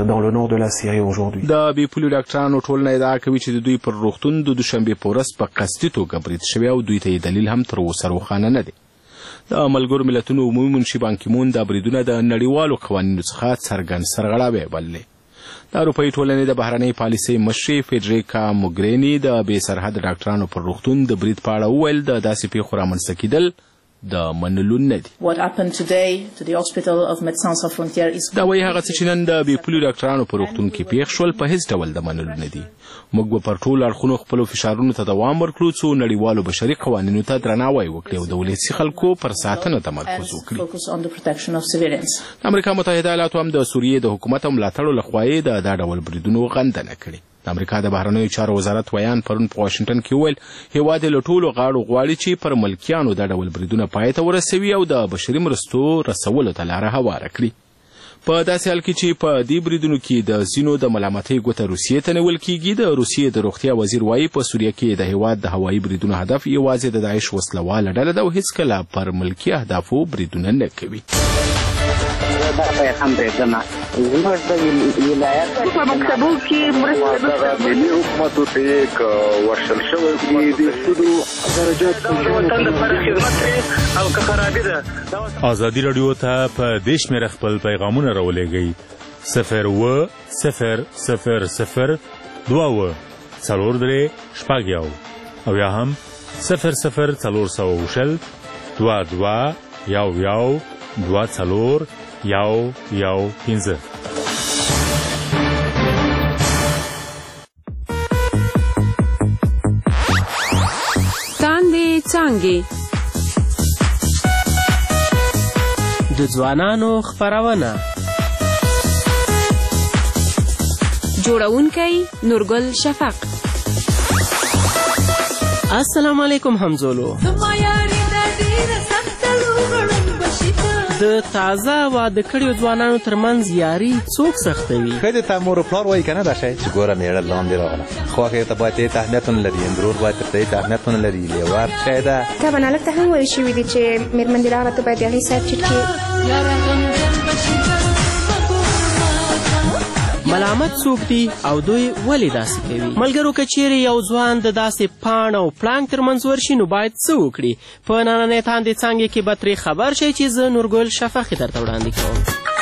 د بې پولې ډاکټرانو ټولنه ادعا کوي چې د دوی پر روغتون د دوشنبې په ورځ په قصدي توګه برید شوی او دوی ته یې دلیل هم تر اوسه روښانه نه دی. د ملګرو ملتونو عمومي منشي بان کی مون دا بریدونه د نړیوالو قوانینو څخه څرګند سرغړاوی بللې. د اروپایي ټولنې د بهرنۍ پالیسۍ مشرې فیډریکا موګریني د بې سرحد ډاکټرانو پر روغتون د برید په اړه وویل د داسې پیښو رامنځته کیدل د منلو نه دي. What happened today to the hospital of Médecins Sans Frontières is دا وایي هغه څه چې نن د بېپولي ډاکټرانو په روغتون کې پیښ شول په هیڅ ډول د منلو نه دي. موږ به پر ټولو اړخونو خپلو فشارونو ته دوام ورکړو څو نړیوالو بشري قوانینو ته درناوی وکړي او د ولسي خلکو پر ساتنه تمرکز وکړي. د امریکا متحده ایالاتو هم د سوریې د حکومت او ملاتړو لخوا یې د دا ډول بریدونو غندنه کړې. د امریکا د بهرنیو چارو وزارت ویان پرون په واشنګټن کې وویل هېواد یې له ټولو غاړو غواړي چې پر ملکیانو دا ډول بریدونه پای ته ورسوي او د بشري مرستو رسولو ته لاره هواره کړي. په داسې حال کې چې په دې بریدونو کې د ځینو د ملامتۍ ګوته روسیې ته نیول کېږي. د روسیې د روغتیا وزیر وایي په سوریه کې د هېواد د هوایي بریدونو هدف یوازې د داعش وسلواله ډله ده او هېڅکله پر ملکي اهدافو بریدونه نه کوي. دا پیغام دی دنه زموږ د ولایت په مکتبو کې مرسته ملي حکومتو ته ورشل شوی دی د سودو درجات د وطن لپاره خدمت او که خرابي ده. ازادي راډیو ته په دې شمېره خپل پیغامونه راولېږئ 01000 22 4 شپږ او یا هم 00400 22 11 24 15. تاندې څانګې د ځوانانو خپرونه جوړونکی نورګل شفق. السلام علیکم همزولو. د تازه واده کړیو ځوانانو ترمنځ یاري څوک سختوي؟ ښځې ته مور و پلار وایي که نه دا شی چې ګوره مېړه لاندې راغله خواښې ته باید هېڅ اهمیت ونه لري اندرور باید ترته هېڅ اهمیت ونه لري لیوار شی ده. طبعا هلک ته هم ویل شوي دي چې مېرمن دې راغله ته باید د هغې صاحب چټ کړي. ملامت څوک دي او دوی ولې داسې کوي؟ ملګرو که چیرې یو ځوان د داسې پاڼ او پړانګ ترمنځ ورشي نو باید څه وکړي؟ په نننۍ تاندې څانګې کې به ترې خبر شئ چې زه نورګل شفق درته وړاندې کوم.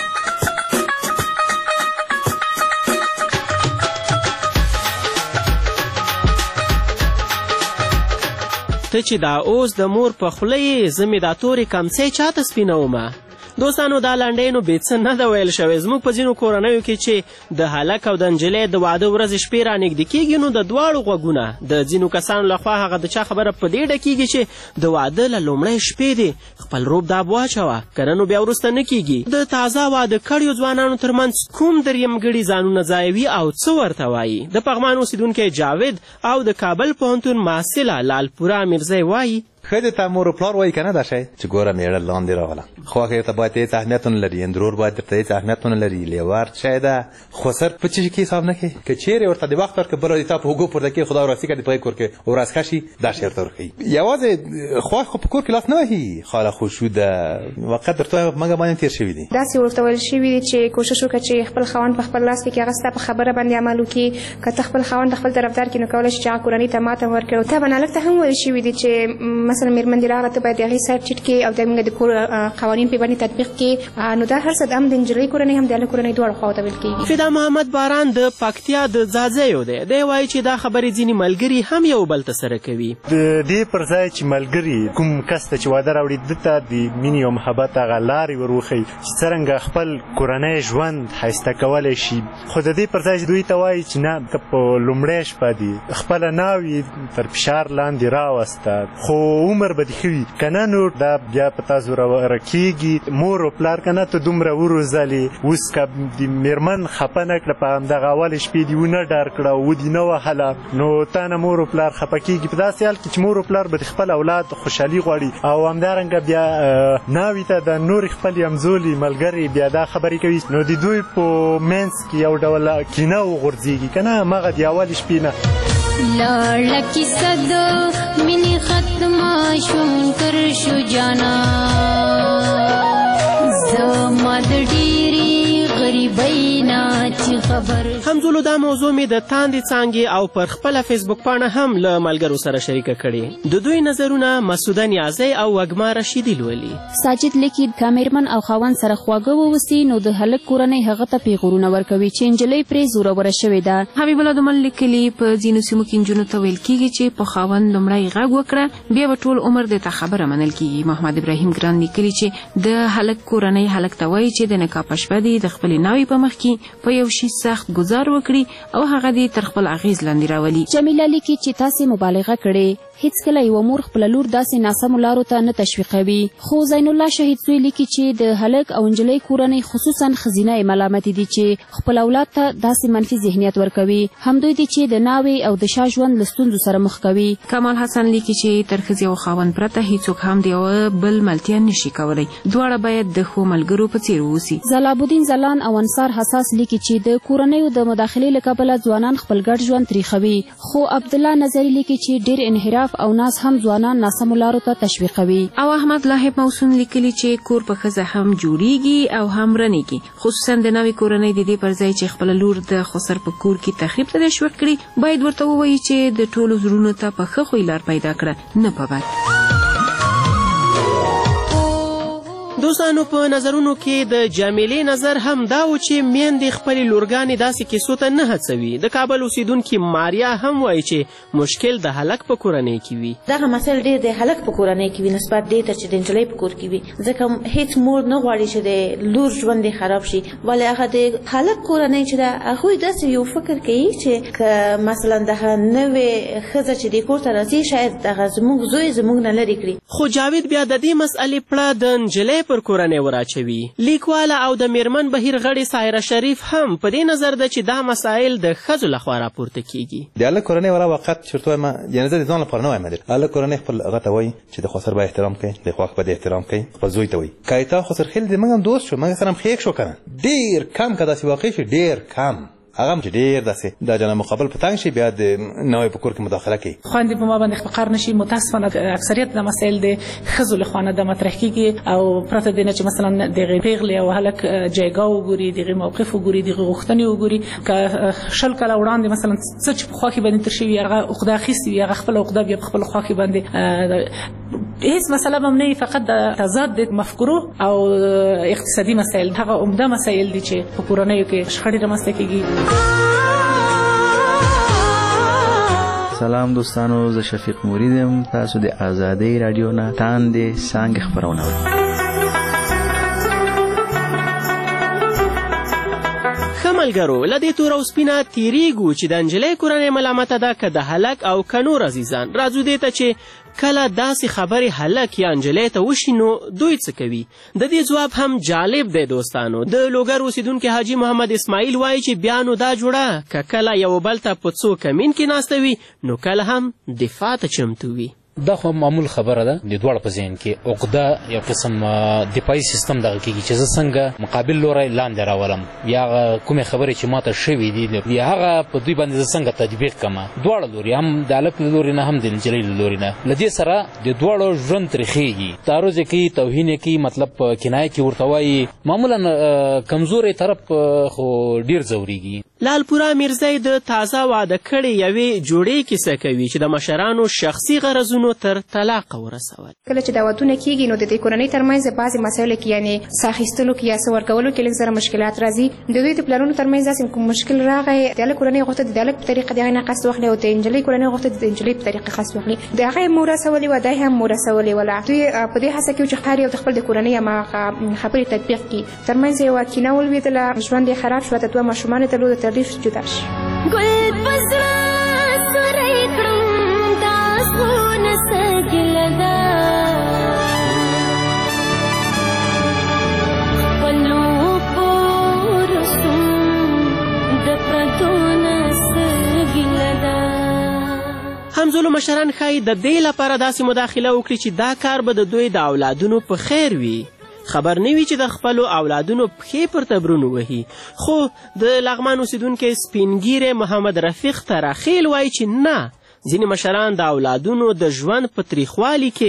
ته چې دا اوس د مور په خوله یې زه مې دا تورې کمڅۍ چاته سپینومه؟ دوستانو دا لنډۍ نو بې څه نه ده ویل شوې. زموږ په ځینو کورنیو کې چې د هلک او د نجلۍ د واده ورځې شپې رانږدې کېږي نو د دواړو غوږونه د ځینو کسانو لخوا هغه د چا خبره په دې ډکېږي چې د واده له لومړۍ شپې دې خپل روب داب واچوه که نه نو بیا وروسته نه کېږي. د تازه واده کړیو ځوانانو ترمنځ کوم درېیمګړي ځانونه ځایوي او څه ورته وایي؟ د پغمان اوسیدونکی جاوید او د کابل پوهنتون محصله لالپوره میرزی وایي ښځې ته مور و پلار وایي که نه دا شی چې ګوره مېړه لاندې راغله خواښې ته باید هېڅ اهمیت ونه لري اندرور باید درته هېڅ اهمیت ونه لري لیوار شی ده خو سر په څه کې حساب نه کوي که چیرې ورته د وخت ورکړه بله تا په اوږو پورته کړي خدای راستي کړي په یې کور کې ورځ ښه شي دا شی ورته ورښیي. یوازې خواښ خو په کور کې لاس نه وهي خاله خوشوده وقت در تو مګه باندې تېر شوي دي. داسې ورته ویل شوي دي چې کوشش وکړه چې خپل خاوند په خپل لاس کې هغه ستا په خبره باندې عمل وکړي. که ته خپل خاوند خپل طرفدار کړي نو کولی شي چې هغه کورنۍ ته ماته ورکړي. طبعا هلک ته هم ویل شوي دي چې مثلا مېرمن دې راغله ته باید د هغې صاحب چټ کړي او زموږ د کور قوانین پرې باندې تطبیق کړي. نو دا هر څه هم د نجلۍ کورنۍ هم د هلک کورنۍ دواړو خواو ته ویل کېږي. فدا محمد باران د پکتیا د ځاځیو دی. دی وایي چې دا خبرې ځینې ملګري هم یو بل ته سره کوي. د دې پر ځای چې ملګري کوم کس ته چې واده راوړي ده ته د مینې او محبت هغه لارې ور وښیي چې څرنګه خپل کورنی ژوند ښایسته کولی شي. خو د دې پر ځای چې دوی ته وایي چې نه که په لومړۍ شپه دي خپله ناوې تر فشار لاندې راوسته خو عمر به دې ښه وي که نه نو دا بیا په تا زوروره کېږي. مور و پلار که نه ته دومره وروزلې اوس که د مېرمن خفه نه کړه په همدغه اولې شپې دې ونه ډار کړه ودې نه وهله نو تا نه مور و پلار خفه کېږي. په داسې حال کې چې مور و پلار به د خپل اولاد خوشحالي غواړي او همدارنګه بیا ناوې ته د نورې خپلې همزولي ملګرې بیا دا خبرې کوي نو د دوی په منځ کې یو ډول کینه وغورځېږي که نه همغه د اولې شپې نه لاړه کیسه د مینې ختمه شوم تر شو جانا زما د ډېرې غریبۍ نه چې خبر همزولو دا موضوع مې د تاندې څانګې او پر خپله فیسبوک پاڼه هم له ملګرو سره شریکه کړې. د دوی نظرونه مسعوده نیازی او وږمه رشیدي لولي. ساجد لیکي که میرمن او خاوند سره خواږه ووسي نو د هلک کورنۍ هغه ته پیغورونه ورکوي چې نجلۍ پرې زوروره شوې ده. حبیب الله دومل لیکلي په ځینو سیمو کې نجونو ته ویل کیږي چې په خاوند لومړی غږ وکړه بیا به ټول عمر د ته خبره منل کیږي. محمد ابراهیم ګران لیکلي چې د هلک کورنۍ هلک ته وایي چې د نکاح په شپه د خپلې ناوې په مخ کې په یو شي سخت ګزار وکړي او هغه دې تر خپل اغیز لاندې راولي. جمیله لیکي چې تاسې مبالغه کړې. هیڅکله یوه مور خپله لور داسې ناسمو لارو ته نه تشویقوي. خو زین الله شهید زوی لیکي چې د هلک او نجلۍ کورنۍ خصوصا ښځینه یې ملامتې دي چې خپل اولاد ته داسې منفي ذهنیت ورکوي. همدوی دي چې د ناوې او د شا ژوند له ستونزو سره مخ کوي. کمال حسن لیکي چې تر ښځې او خاوند پرته هیڅوک هم د یوه بل ملتیا نشي کولی. دواړه باید د ښو ملګرو په څیر واوسي. زلابالدین زلان او انصار حساس لیکي چې د کورنیو د مداخلې له کبله ځوانان خپل ګډ ژوند تریخوي. خو عبدالله نظري لیکي چې ډېر انحراف او ناز هم ځوانان ناسمو لارو ته تشویقوي. او احمد لاهب موسون لیکلي چې کور په ښځه هم جوړیږي او هم رنیږي. خصوصا د نوې کورنۍ د دې پر ځای چې خپله لور د خسر په کور کې تخریب ته تشویق کړي باید ورته ووایي چې د ټولو زړونو ته په ښه خوی لار پیدا کړه نه په بد. دوستانو په نظرونو کې د جمیلې نظر هم دا و چې میندې خپلې لورګانې داسې کیسو ته نه هڅوي. د کابل اوسیدونکي ماریا هم وایي چې مشکل د هلک په کورنۍ کې وي. دغه مسایل ډېر د هلک په کورنۍ کې وي نسبت دې ته چې د نجلۍ په کور کې وي. ځکه هیڅ مور نه غواړي چې د لور ژوند یې خراب شي ولې هغه د هلک کورنۍ چې ده هغوی داسې یو فکر کوي چې که مثلا دغه نوې ښځه چې دې کور ته راځي شاید دغه زموږ زوی زموږ نه لرې کړي. خو جاوید بیا د دې مسئلې پړه د نجلۍ پر کورنۍ وراچوي. لیکواله او د میرمن بهیر غړي سایره شریف هم په دې نظر ده چې دا مسایل د ښځو لخوا راپورته کیږي. د هلک کورنۍ ورا وقت چېرته وایم یعنې زه د ځان لپاره نه وایم د هلک کورنۍ خپل هغه ته وایي چې د خسر به احترام کوي د خواښ به د احترام کوي خپل زوی ته وایي که تا خسر خیل د موږ هم دوست شو موږ سره هم ښیښ شو که نه ډېر کم که داسې واقع شي ډېر کم هغه هم چې ډېر داسې د جانب مقابل په تنګ شي بیا د نوی په کور کې مداخله کوي. خویندې په ما باندې فقر نشي. متاسفانه اکثریت د مسایل د ښځو له خوا نه د مطرح کېږي او پرته د نه چې مثلا دغې پیغلې او هلک جایګاه وګوري دغې موقف وګوري دغې غوښتنې وګوري که 20 کاله وړاندې مثلا څه چې په خوا کې باندې تېر شوي هغه عقده اخیستې وي هغه خپله عقده بیا په خپله خوا کې باندې هیڅ مسله به هم نه وي فقط د تضاد د مفکورو او اقتصادي مسایل هغه عمده مسایل دي چې په کورنیو کې شخړې رامنځته کېږي. سلام دوستانو زه شفیق مورید یم تاسو د آزادۍ راډیو نه تاندې څانګې خپرونه ښه ملګرو له دې توره او سپینه تیریږو چې د نجلۍ کورنۍ ملامته ده که د هلک او که نور عزیزان. راځو دې ته چې کله داسې خبرې هلک یا نجلۍ ته وشي نو دوی څه کوي. د دې ځواب هم جالب دی دوستانو. د لوګر اوسیدونکي حاجي محمد اسماعیل وایي چې بیا نو دا جوړه که کله یو بل ته په څو کمین کې ناسته وي نو کله هم دفاع ته چمتو وي. دا خو معمول خبره ده د دواړو په ذهن کې عقده یو قسم دفاعي سیستم دغه کېږي چې زه څنګه مقابل لوری لاندې راولم یا کومې خبرې چې ماته شوي دي یا هغه په دوی باندې زه څنګه تطبیق کړم. دواړه لوري هم د هلک له لوري نه هم د نجلۍ له لوري نه له دې سره د دواړو ژوند تریخېږي. تعرض یې کوي توهین یې کوي مطلب په کنایه کې ورته وایي معمولا کمزوری طرف خو ډېر ځورېږي. لالپورا میرزی د تازه واده کړې یوې جوړې کیسه کوي چې د مشرانو شخصي غرضونو تر طلاق ورسول. کله چې دا ودونه کیږي نو د دې کورنۍ ترمنځ بعضې مسایلو کې یعنې ساه اخیستلو کې یا څه ورکولو کې لږ زره مشکلات راځي. د دوی د پلانونو ترمنځ داسې کوم مشکل راغی د هلک کورنۍ غوښتل د هلک په طریقه د هغې نه قصد واخلي او د نجلۍ کورنۍ غوښتل د نجلۍ په طریقه قصد واخلي. د هغه یې مور رسولې وه دا یې هم مور رسولې وله. دوی په دې هڅه کې و چې هر یو د خپل د کورنۍ هماغه خبرې تطبیق کړي. ترمنځ یې یوه کینه ولوېدله ژوند یې خراب شوه. د دوه ماشومان یې درلوده تر ډېر جدا شي. ګل پزړه سوری کړم تاسو نسګل دا پلو پورسم د پردو نسګل دا. همزولو مشران ښایي د دې لپاره داسې مداخله وکړي چې دا کار به د دوی د اولادونو په خیر وي. خبر نه وي چې د خپلو اولادونو پښې پر تبرونو وهي. خو د لغمان اوسیدونکی سپینګیری محمد رفیق تراخیل وایي چې نه ځینې مشران د اولادونو د ژوند په تریخوالي کې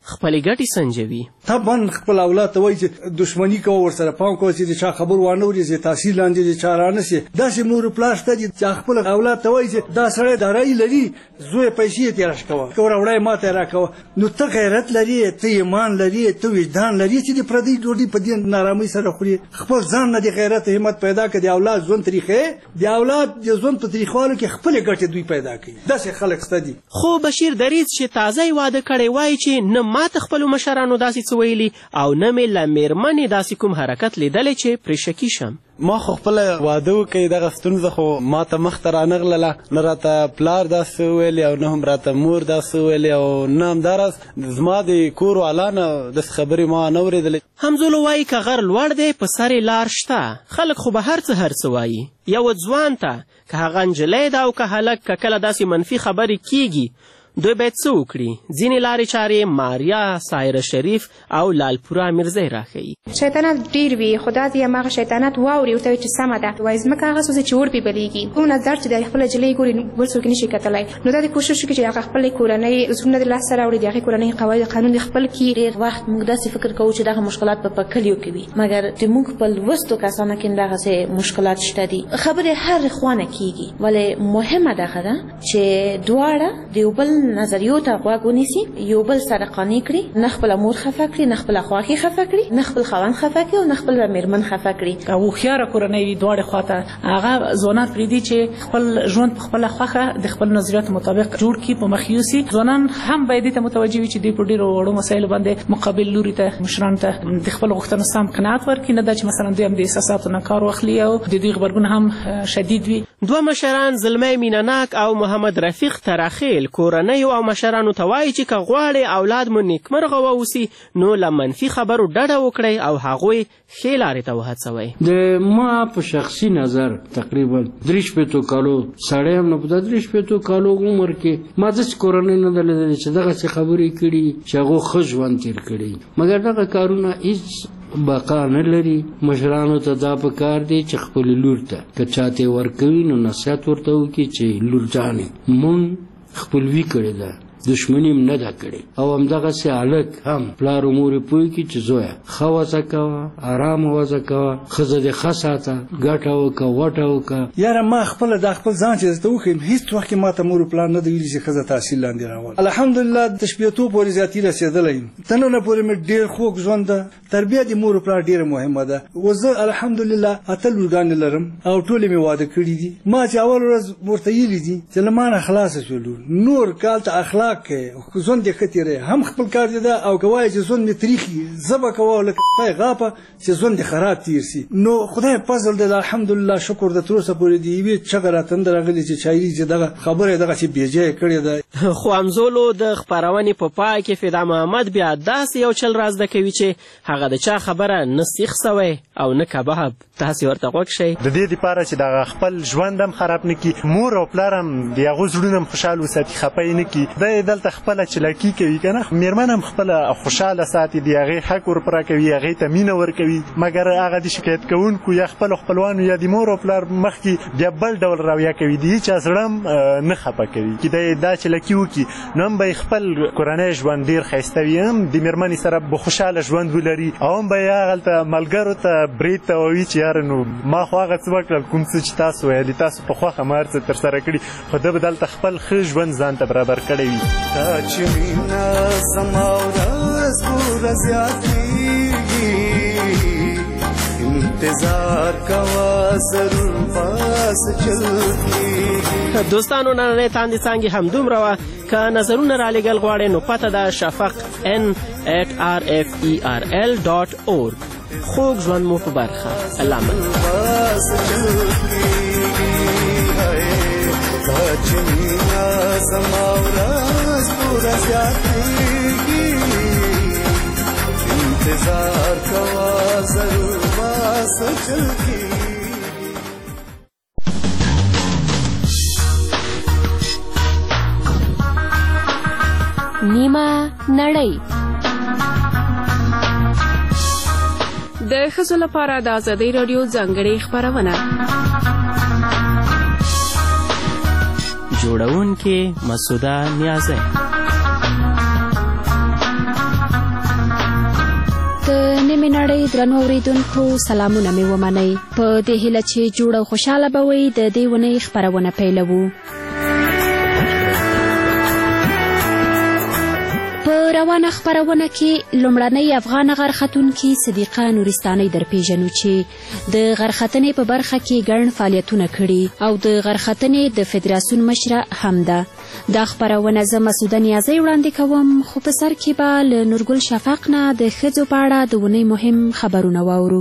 خپلې ګټې سنجوي. طبعا خپل اولاد ته وایي چې دښمني کوه ورسره پام کوه چې د چا خبر وانه وري چې تحصیل لاندې د چا رانه سي. داسې مور پلار شته چې خپل اولاد ته وایي چې دا سړی دارایي لري زوی پیسې تېره کوه که وروړی ما ته راکوه. نو ته غیرت لري، ته ایمان لري، ته وجدان لري چې د پردۍ ډوډۍ په دې نارامۍ سره خوري. خپل ځان نه د غیرت همت پیدا کړه. د اولاد ژوند طریقې د اولاد د ژوند په طریقوالو کې خپلې ګټې دوی پیدا کوي. داسې خلک شته دي. خو بشیر دریځ چې تازه واده کړی وایي چې نه ماته خپلو مشرانو داسې څه ویلي او نه مې له مېرمنې داسې کوم حرکت لیدلی چې پرې شکي شم. ما خو خپل واده وکړی، دغه ستونزه خو ما ته مخته رانغلله. نه راته پلار داسې ویلي او نه هم راته مور داسې ویلي او نه همداراز زما د کور والا نه داسې خبرې ما نه اورېدلې. همزولو وایي که غر لوړ دی په سر یې لار شته. خلک خو به هر څه وایي. یو ځوان ته که هغه نجلۍ ده او که هلک که کله داسې منفي خبرې کیږي دوی باید څه وکړي؟ ځینې لارې چارې ماریا، سایره شریف او لالپوره میرزی راښیي. شیطانات ډېر وي، خو دا د هماغه شیطانات واوري ورته وایي چې سمه ده. وایي ځمکه هغه څه چې اور پې بلیږي. کوم نظر چې د خپله نجلۍ ګوري بل څوک نشي کتلی. نو دا د کوشش وکړي چې هغه خپلې کورنۍ زړونه د لاسه راوړي، د هغې کورنۍ قواعد قانون د خپل کړي. ډېر وخت موږ داسې فکر کوو چې دغه مشکلات په کلیو کې وي، مګر د موږ په لوستو کسانو کې دغسې مشکلات شته دي. خبرې هر خوانه کېږي، ولې مهمه دغه ده چې دواړه د یو بل نظریو ته غوږ ونیسي، یو بل سره قانع کړي، نه خپله مور خفه کړي، نه خپله خواښي خفه کړي، نه خپل خاوند خفه کړي او نه خپل مېرمن خفه کړي. هوښیاره کورنۍ وي دواړې خواته، هغه ځوانان پرېږدي چې خپل ژوند په خپله خوښه د خپل نظریاتو مطابق جوړ کړي، په مخ یوسي. ځوانان هم باید دې ته متوجه وي چې دوی په ډېرو وړو مسایلو باندې مقابل لوري ته مشرانو ته د خپلو غوښتنو سم قناعت ورکړي، نه دا چې مثلا دوی هم د احساساتو نه کار واخلي او د دوی غبرګون هم شدید وي. دوه مشران زلمی مینهناک او محمد رفیق تراخیل کورنیو او مشرانو ته وایي چې که غواړئ اولاد مو نیکمرغه واوسي نو له منفي خبرو ډډه وکړئ او هغوی ښې لارې ته وهڅوئ. د ما په شخصي نظر تقریبا 30 کالو سړی هم نه په 30 کالو عمر کې ما داسې کورنۍ نه ده لیدلې چې دغسې خبرې کړي چې هغو ښه ژوند تېر کړي، مګر دغه کارونه هېڅ بقا نه لري. مشرانو ته دا پکار دی چې خپل لور ته که چاته ورکوي نو نصیحت ورته وکړي چې لور جانې مونږ خپلوي کړې ده، دشمنی هم نه ده کړې. او همدغسې هلک هم پلار و مور یې پوه کړي چې زویه ښه وضع کوه، ارامه وضع کوه، ښځه دې ښه ساته، ګټه وکړه وټه وکړه. یاره ما خپله دا خپل ځان چې درته وښیم هېڅ وخت کې ما ته مور و پلار نه ده ویلي چې ښځه تحصیل لاندې راول. الحمدلله د شپېتو پورې زیاتي رسېدلی یم. تر ننه پورې مې ډېر خوږ ژوند ده. تربیه د مور و پلار ډېره مهمه ده. و زه الحمدلله 8 لورګانې لرم او ټولې مې واده کړي دي. ما چې اول ورځ ورته ویلي دي چې له ما نه خلاصه شو لور، نور کال ته اخلاق کوي، ژوند دې ښه تېری، هم خپل کار دې ده او که وایې چې ژوند مې تریخي زه به کوه لکه سپی غاپه چې ژوند دې خراب تېر سي. نو خدای فضل دی الحمدلله، شکر ده تر اوسه پورې د یوې چغه راته نه ده راغلې چې شاعري چې دغه خبره یې دغسې بېجایه کړې ده. خو همزولو د خپرونې په پای کې فدا محمد بیا داسې یو چل را زده کوي چې هغه د چا خبره نه سیخ سوی او نه کباب. تاسې ورته غوږ شئ. د دې دپاره چې دغه خپل ژوند هم خراب نه کړي، مور او پلار هم د هغو زړونه هم خوشحال وساتي، خفه یې نه کړي. دی دلته خپله چلاکي کوي که نه، مېرمن هم خپله خوشحاله ساتي، د هغې حق ورپوره کوي، هغې ته مینه ورکوي. مګر هغه د شکایت کوونکو یا خپلو خپلوانو یا د مور او پلار مخکې بیا بل ډول رویه کوي، د هېچا زړه هم نه خفه کوي. چې دی دا چلاکي وکړي نو هم به خپل کورنی ژوند ډېر ښایسته وي، هم د مېرمنې سره به خوشحاله ژوند ولري، او هم به یې هغلته ملګرو ته برید ته ووایي چې یاره نو ما خو هغه څه وکړل کوم څه چې تاسو ویلي، تاسو په خوښه مو هر څه ترسره کړي، خو ده به دلته خپل ښه ژوند ځان ته برابر کړی وي. زما ورځ پوره زیاتېږي، انتظار کوه ضرور پاس چل کېږي. دوستانو نننۍ تاندې څانګې همدومره وه. که نظرونه رالیږل غواړئ نو پته ده shafaq@rferl.org. خوږ ژوند مو په برخه. الله من زما ورځ پوره زیاتېږي، انتظار کوه ضرور پاس چل کېږي. نیمه نړۍ د ښځو لپاره د ازادۍ راډیو ځانګړې خپرونه. جوړونکې مسعوده نیازی. نړۍ درنو اوریدونکو سلامونه مې ومنئ په دې هیله چې جوړ او خوشحاله به وئ د دې اونۍ خپرونه پیلوو. په روانه خپرونه کې لومړنۍ افغان غرختونکي صدیقه نورستانۍ درپېژنو چې د غرختنې په برخه کې ګڼ فعالیتونه کړي او د غرختنې د فدراسیون مشره هم ده. دا خپرونه زه مسعوده نیازۍ وړاندې کوم، خو په سر کې به له نورګل شفق نه د ښځو په اړه د اونۍ مهم خبرونه واورو.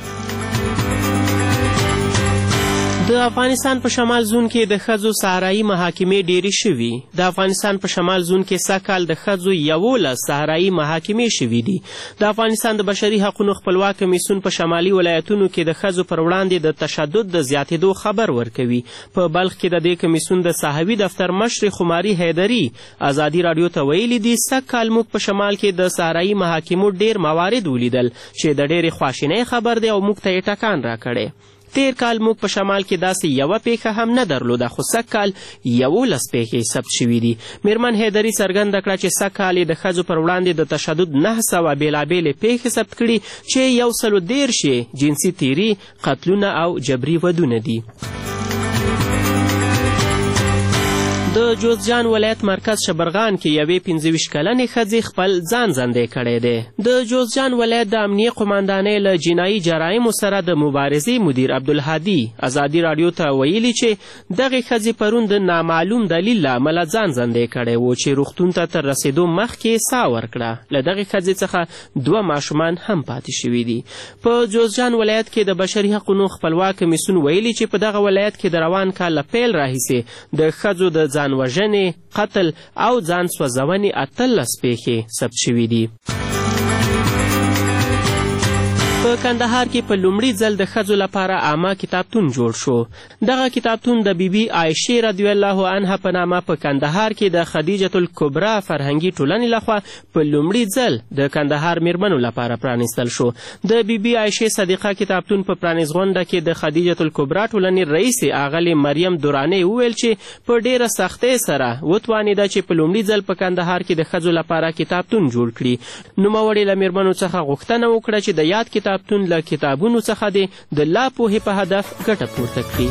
د افغانستان په شمال زون کې د ښځو صحرایي محاکمې ډېرې شوي. د افغانستان په شمال زون کې سږکال د ښځو 11 صحرایي محاکمې شوي دي. د افغانستان د بشري حقونو خپلواک کمیسیون په شمالي ولایتونو کې د ښځو پر وړاندې د تشدد د زیاتېدو خبر ورکوي. په بلخ کې د دې کمیسیون د صحوي دفتر مشر خماري حیدري ازادي راډیو ته ویلي دي سږکال موږ په شمال کې د صحرایي محاکمو ډېر موارد ولیدل چې د ډېرې خواشینۍ خبر دی او موږ ته یې ټکان راکړی. تیر کال موږ په شمال کې داسې یوه پیښه هم نه درلوده، خو سږکال 11 پیښې ثبت شوي دي. میرمن حیدري څرګنده کړه چې سږکال یې د ښځو پر وړاندې د تشدد 900 بېلابېلې پیښې ثبت کړي چې 113 جنسي تیري، قتلونه او جبري ودونه دي. د جوزجان ولایت مرکز شبرغان کې یوې 25 کلنې ښځې خپل ځان زندې کړی دی. د جوزجان ولایت د امنیې قماندانۍ له جنایي جرایمو سره د مبارزې مدیر عبدالهادي ازادي راډیو ته ویلي چې دغې ښځې پرون د نامعلوم دلیل له امله ځان زندې کړی و چې روغتون ته تر رسېدو مخکې ساه ورکړه. له دغې ښځې څخه 2 ماشومان هم پاتې شوي دي. په جوزجان ولایت کې د بشري حقونو خپلواک کمیسیون ویلي چې په دغه ولایت کې د روان کال له پیل راهیسې د ښځو د ځان وژنې، قتل او ځان سوځونې 18 پیښې ثبت شوي دي. په کندهار کې په لومړي ځل د ښځو لپاره عامه کتابتون جوړ شو. دغه کتابتون د بیبي عایشې رضی الله عنها په نامه په کندهار کې د خدیجة الکبرا فرهنګي ټولنې لخوا په لومړي ځل د کندهار میرمنو لپاره پرانیستل شو. د بیبي عایشې صدیقه کتابتون په پرانیز غونډه کې د خدیجة الکبرا ټولنې رئیس اغلې مریم دوراني وویل چې په ډېره سختۍ سره وتوانېده چې په لومړي ځل په کندهار کې د ښځو لپاره کتابتون جوړ کړي. نوموړې له میرمنو څخه غوښتنه وکړه چې د یاد کتابتون له کتابونو څخه د لا پوهې په هدف ګټه پورته کړي.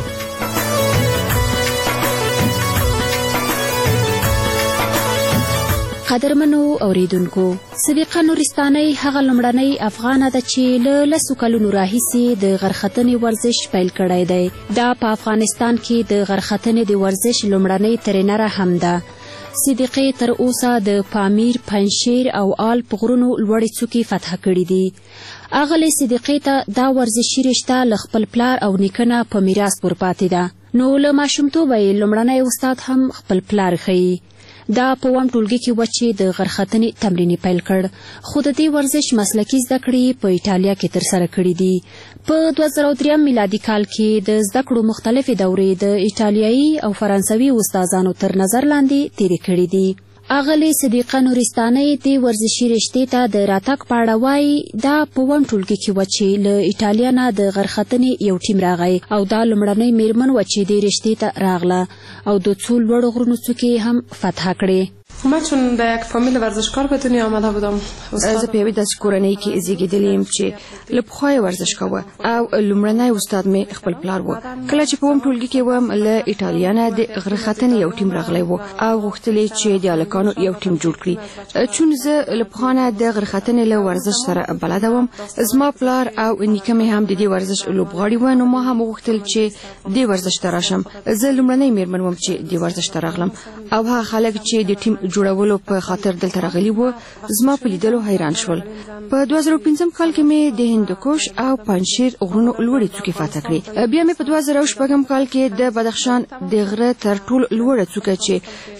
قدرمنو اوریدونکو، صدیقه نورستانۍ هغه لومړنۍ افغانه ده چې له 10 کلونو راهیسې د غرختنې ورزش پیل کړی دی. دا په افغانستان کې د غرختنې د ورزش لومړنۍ ترینره هم ده. صدیقې تر اوسه د پامیر، پنجشیر او آلپ غرونو لوړې څوکې فتح کړي دي. اغلې صدیقې ته دا ورزشي رشته له خپل پلار او نیکه نه په میراث ورپاتې ده. نو له ماشومتوبه یې لومړنی استاد هم خپل پلار ښیي. دا په اووم ټولګي کې وه چې د غرختنې تمرین یې پیل کړ، خو د دې ورزش مسلکي زده کړې په ایټالیا کې ترسره کړي دي. په 2003 میلادي کال کې د زده کړو مختلفې دورې د ایټالیایي او فرانسوي استادانو تر نظر لاندې تېرې کړي دي. اغلې صدیقه نورستانۍ دې ورزشي رشتې ته د راتګ په اړه وایي دا په اووم ټولګي کې وه چې له ایټالیا نه د غرختنې یو ټیم راغی او دا لومړنۍ میرمن وه چې دې رشتې ته راغله او د څو لوړو غرونو څوکې هم فتح کړې. من چون در یک فامیل ورزشکار به دنیا آمده بودم. زه په یوې داسې کورنۍ کې زیږېدلې یم چې له پخوا یې ورزش کوه او لومړنی استاد مې خپل پلار و. کله چې په اووم ټولګي کې وم له ایټالیا نه د غرختنې یو ټیم راغلی و او غوښتل یې چې د هلکانو یو ټیم جوړ کړي. چون زه له پخوا نه د غرختنې له ورزش سره بلده وم، زما پلار او نیکه مې هم د دې ورزش لوبغاړي وه، نو ما هم وغوښتل چې دې ورزش ته راشم. زه لومړنی میرمن وم چې دې ورزش ته راغلم او هغه خلک چې د ټیم جوړولو په خاطر دلته راغلي وو زما په لیدلو حیران شول. په 2015 کال کې مې د هندوکش او پنجشیر غرونو لوړې څوکې فتح کړې. بیا مې په 2016 کال کې د بدخشان د غره تر ټولو لوړه څوکه چې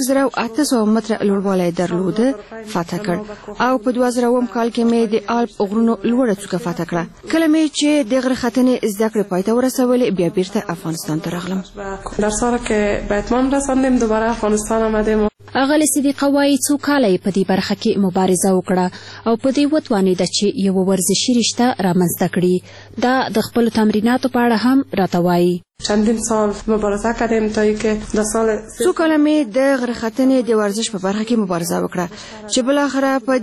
6800 متره لوړوالی درلوده فتح کړ او په 2009 کال کې مې د آلپ غرونو لوړه څوکه فتح کړه. کله مې چې د غره ختنې زده کړې پای ته ورسولې بیا بیرته افغانستان ته راغلم. در سال که به اتمام رساندیم دوباره افغانستان آمدیم. اغلې صدیقه وایي څو کاله یې په دې برخه کې مبارزه وکړه او په دې وتوانېده چې یوه ورزشي رشته رامنځته کړي. دا د خپلو تمریناتو په اړه هم راته وایي. چندین سال مبارزه کردیم تا اینکه د سال څو کاله مې د غره ختنې د ورزش په برخه کې مبارزه وکړه چې بلاخره په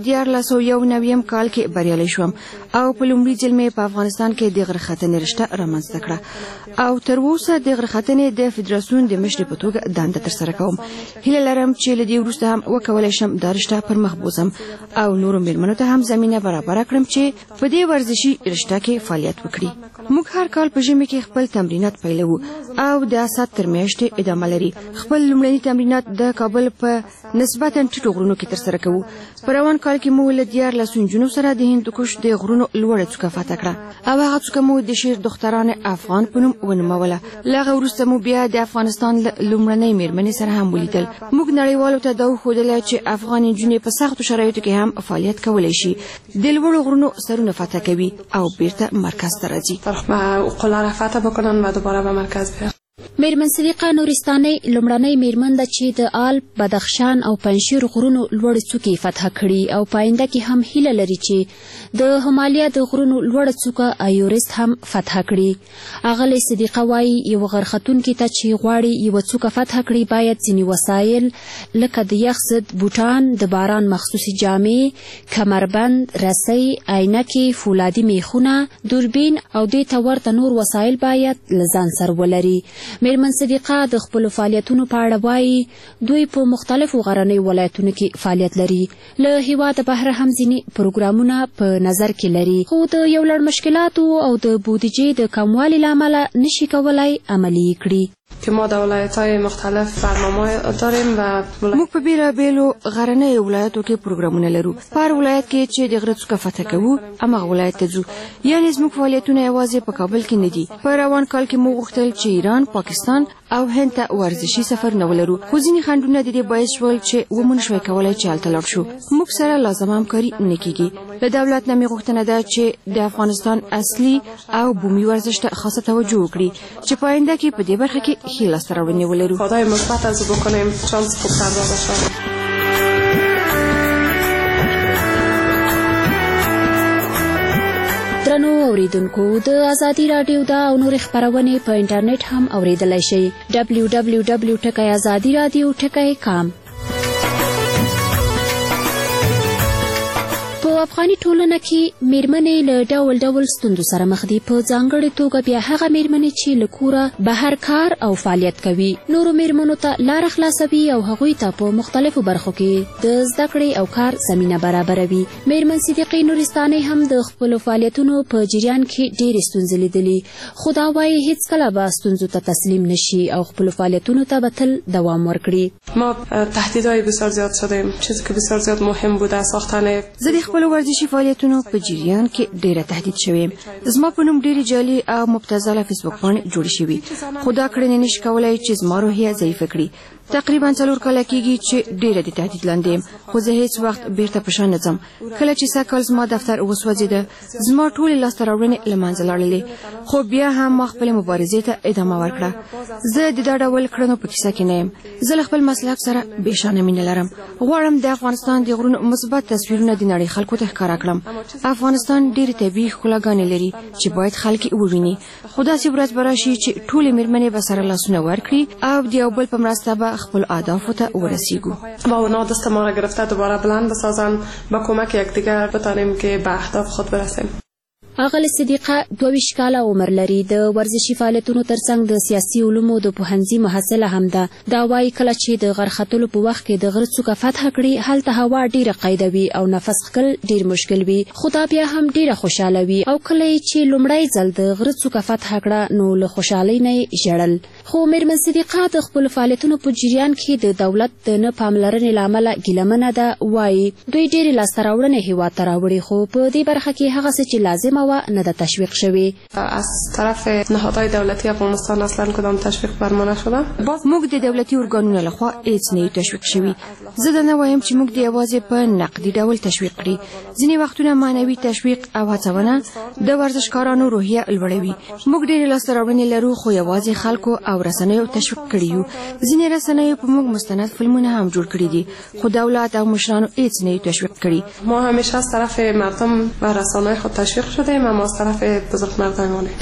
1991 کال کې بریالی شوم او په لومړي ځل مې په افغانستان کې د غره ختنې رشته رامنځته کړه او تر اوسه د غره ختنې د فدراسیون د مشرې په توګه دنده ترسره کوم. هیله لرم چې له دې وروسته هم وکولای شم دا رشته پر مخ بوزم او نورو میرمنو ته هم زمینه برابره کړم چې په دې ورزشي رشته کې فعالیت وکړي. موږ هر کال په ژمي کې خپل تمرینات پیلوو او د اسات تر میاشتې ادامه لري. خپل لومړني تمرینات د کابل په نسبتا ټیټو غرونو کې ترسره کوو. په روان کال کې مو له 14 نجونو سره د هندوکش د غرونو لوړه څوکه فتح کړه او هغه څوکه مو د شیر دختران افغان په نوم ونوموله. له هغه وروسته مو بیا د افغانستان لومړنۍ میرمنې سره هم ولیدل. موږ نړیوالو ته دا وښودله چې افغان نجونې په سختو شرایطو کې هم فعالیت کولی شي. د لوړو غرونو سرونه فتح کوي او بیرته مرکز ته راځي. قله را فتح بکنن و دوباره به مرکز بیان. میرمن صدیقه نورستاني لومړنۍ میرمن ده چې د آلپ، بدخشان او پنجشیر غرونو لوړې څوکې فتح کړي او پاینده کې هم هیله لري چې د همالیا د غرونو لوړه څوکه ایورست هم فتح کړي. اغلې صدیقه وایي یو غرختونکي ته چې غواړي یو څوکه فتح کړي باید ځینې وسایل لکه د یخ ضد بوټان، د باران مخصوصي جامې، کمربند، رسۍ، عینکې، فولادي میخونه، دوربین او دې ته ورته نور وسایل باید له ځان سره ولري. میرمن صدیقه د خپلو فعالیتونو په اړه وایي دوی په مختلفو غرنیو ولایتونو کې فعالیت لري. له هیواده بهر هم ځینې پروګرامونه په نظر کې لري خو د یو لړ مشکلاتو او د بودیجې د کموالي له امله نشي کولای عملي کړي. که ما در ولایت‌های مختلف برنامه داریم و موږ په بیلابیلو غرنیو ولایتو کې پروګرامونه لرو. په هر ولایت کې چې د غره څوکه فتح کوو هماغه ولایت ته ځو. یعنې زموږ فعالیتونه یوازې په کابل کې نه دي. په روان کال کې موږ غوښتل چې ایران، پاکستان او هند ته ورزشي سفر نه ولرو خو ځینې خنډونه د دې باعث شول چې ومو نشوای کولی چې هلته لاړ شو. موږ سره لازمه همکاري نه کیږي. له دولت نه مې غوښتنه ده چې د افغانستان اصلي او بومي ورزش ته خاصه توجه وکړي چې په آینده کې په دې برخه کې ښې لاسته راوړنې ولرو. خدای مثبت از بکنیم شانس خوبتر باشه. درنو اوریدونکو د ازادي رادیو دا او نور خبرونه په انټرنیټ هم اوریدلای شئ. www.azadiradio.com. په افغاني ټولنه کې میرمنې له ډول ډول ستونزو سره مخ دي. په ځانګړې توګه بیا هغه میرمنې چې له کوره بهر کار او فعالیت کوي نورو میرمنو ته لاره خلاصوي او هغوی ته په مختلفو برخو کې د زده کړې او کار زمینه برابروي. میرمن صدیقې نورستاني هم د خپلو فعالیتونو په جریان کې ډېرې ستونزې لیدلي خو دا وایي هیڅکله به ستونزو ته تسلیم نشي او خپلو فعالیتونو ته به تل دوام ورکړي. ما تهدیدهای بسیار زیاد شدیم. چیزی که بسیار زیاد مهم بوده ساختن خپل ورزشي فعالیتونو په جریان کې ډیره تهدید شوم. زما په نوم ډیره جعلي او مبتذله فیسبوک باندې جوړ شوی. خدا کړنې نش کولای چې زما روحیه ضعیفه کړي. تقریبا 4 کاله کېږي چې ډیره د تهدید لاندې یم خو زه هیڅ وخت بیرته په شا نه ځم. کله چې سږ کال زما دفتر وسوځېده زما ټولې لاسته راوړنې له منځه لاړلې خو بیا هم ما خپلې مبارزې ته ادامه ورکړه. زه د دا ډول کړنو په کیسه کې نه یم. زه له خپل مسلک سره بېشانه مینه لرم. غواړم د افغانستان د غرونو مثبت تصویرونه د نړۍ خلکو ته ښکاره کړم. افغانستان ډېرې طبیعي ښکلاګانې لري چې باید خلک یې وویني. خو داسې ورځ به راشي چې ټولې میرمنې به سره لاسونه ورکړي او د یو بل په مرسته به خپل اهدافو ته ورسیږو. با اونا دست ما را گرفته دوباره بلند بسازن با کمک یکدیگر بتانیم که به اهداف خود برسیم. اغل صدیقه 22 کاله عمر لري. د ورزشي فعالیتونو ترڅنګ د سیاسي علومو د پوهنځي محصله هم ده. دا وايي کله چې د غرختلو په وخت کې د غره څوکه فتح کړي هلته هوا ډیره قیده وي او نفس اخیستل ډیر مشکل وي. خو دا بیا هم ډیره خوشاله وي او کله چې لومړی ځل د غره څوکه فتح کړه نو له خوشحالۍ نه ژړل. خو میرمن صدیقه د خپل فعالیتونو په جریان کې د دولت د نه پاملرنې لامل ګیلمنه ده. وايي دوی ډیره لاسته راوړنې هیواد ته راوړي خو په دې برخه کې هغه څه چې لازمه و نه د تشویق شوی. از طرف نهادهای دولتی افغانستان اصلا کدام تشویق بر ما نشده. موږ د دولتي ارګانونو لخوا هیڅ نه تشویق شوی. زه دا نه وایم چې موږ د یوازې په نقدي ډول تشویق کړي. ځینې وختونه معنوي تشویق او هڅونه د ورزشکارانو روحیه لوړوي. موږ ډېر لاسته راوړنې لرو خو یوازې خلکو او رسنیو تشویق کړي یو. ځینې رسنیو په موږ مستند فلمونه هم جوړ کړي دي خو دولت او مشرانو هیڅ نه تشویق کړي. ما همیشه از طرف مردم و رسانه‌های خود تشویق شدیم اما از طرف بزرگمردانانه.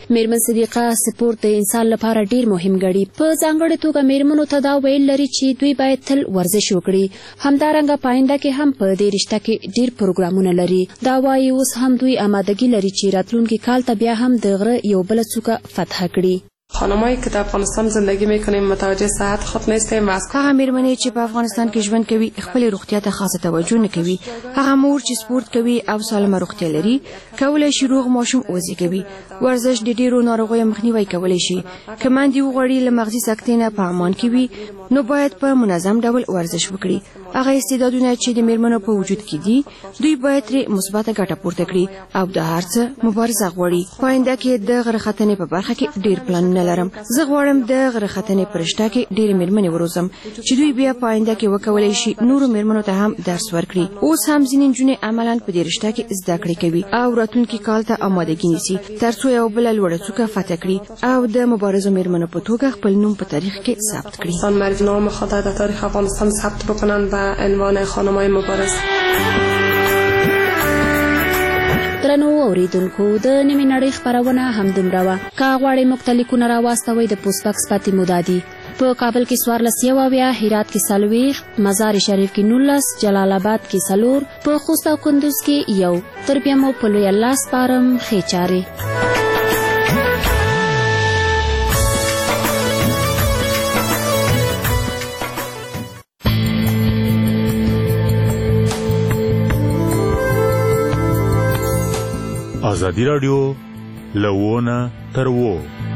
میرمن صدیقه سپورت د انسان لپاره ډیر مهم ګڼي. په ځانګړې توګه میرمنو ته دا ویل لري چې دوی باید تل ورزش وکړي. همدارنګه پاینده کې هم په دې رشته کې ډیر پروګرامونه لري. دا وايي اوس هم دوی آمادګي لري چې راتلونکي کال ته بیا هم د غره یو بل څوکه فتح کړي. خانمایی که در افغانستان زندگی میکنیم متوجه صحت خود نیستیم و از هغه میرمنې چې په افغانستان کې ژوند کوي خپل روغتیا ته خاصه توجه نه کوي. هغه مور چې سپورت کوي او سالمه روغتیا لري کولای شي روغ ماشوم وزېږوي. ورزش د ډیرو ناروغیو مخنیوی کولی شي. که میندې وغواړي له مغزي سکتې نه په امان کې وي نو باید په منظم ډول ورزش وکړي. هغه استعدادونه چې د میرمنو په وجود کې دي دوی باید ترې مثبته ګټه پورته کړي او د هر څه مبارزه غواړي. پاینده کې د غره ختنې په برخه کې ډیر پلانونه لرم. زه غواړم د غره ختنې په رشته کې ډېرې میرمنې وروزم چې دوی بیا پاینده کې وکولی شي نورو میرمنو ته هم درس ورکړي. اوس هم ځینې نجونې عملاً په دې رشته کې زده کړې کوي او راتلونکي کال ته آمادګي نیسي تر څو یو بله لوړه څوکه فتح کړي او د مبارزو میرمنو په توګه خپل نوم په تاریخ کې ثبت کړي. نام خود در تاریخ افغانستان ثبت بکنن به عنوان خانم‌های مبارز. درنو اوریدونکو د نیمې نړۍ خپرونه همدومره وه. که غواړئ موږ ته لیکونه راواستوئ د پوسټ باکس پتې مو دا دي: په کابل کې 14 هرات کې 40 مزار شریف کې 19 جلال آباد کې 4 په خوست او کندوز کې 1 تر بیا مو په لوی الله سپارم ښې چارې. ازادي راډیو لوونه تر وو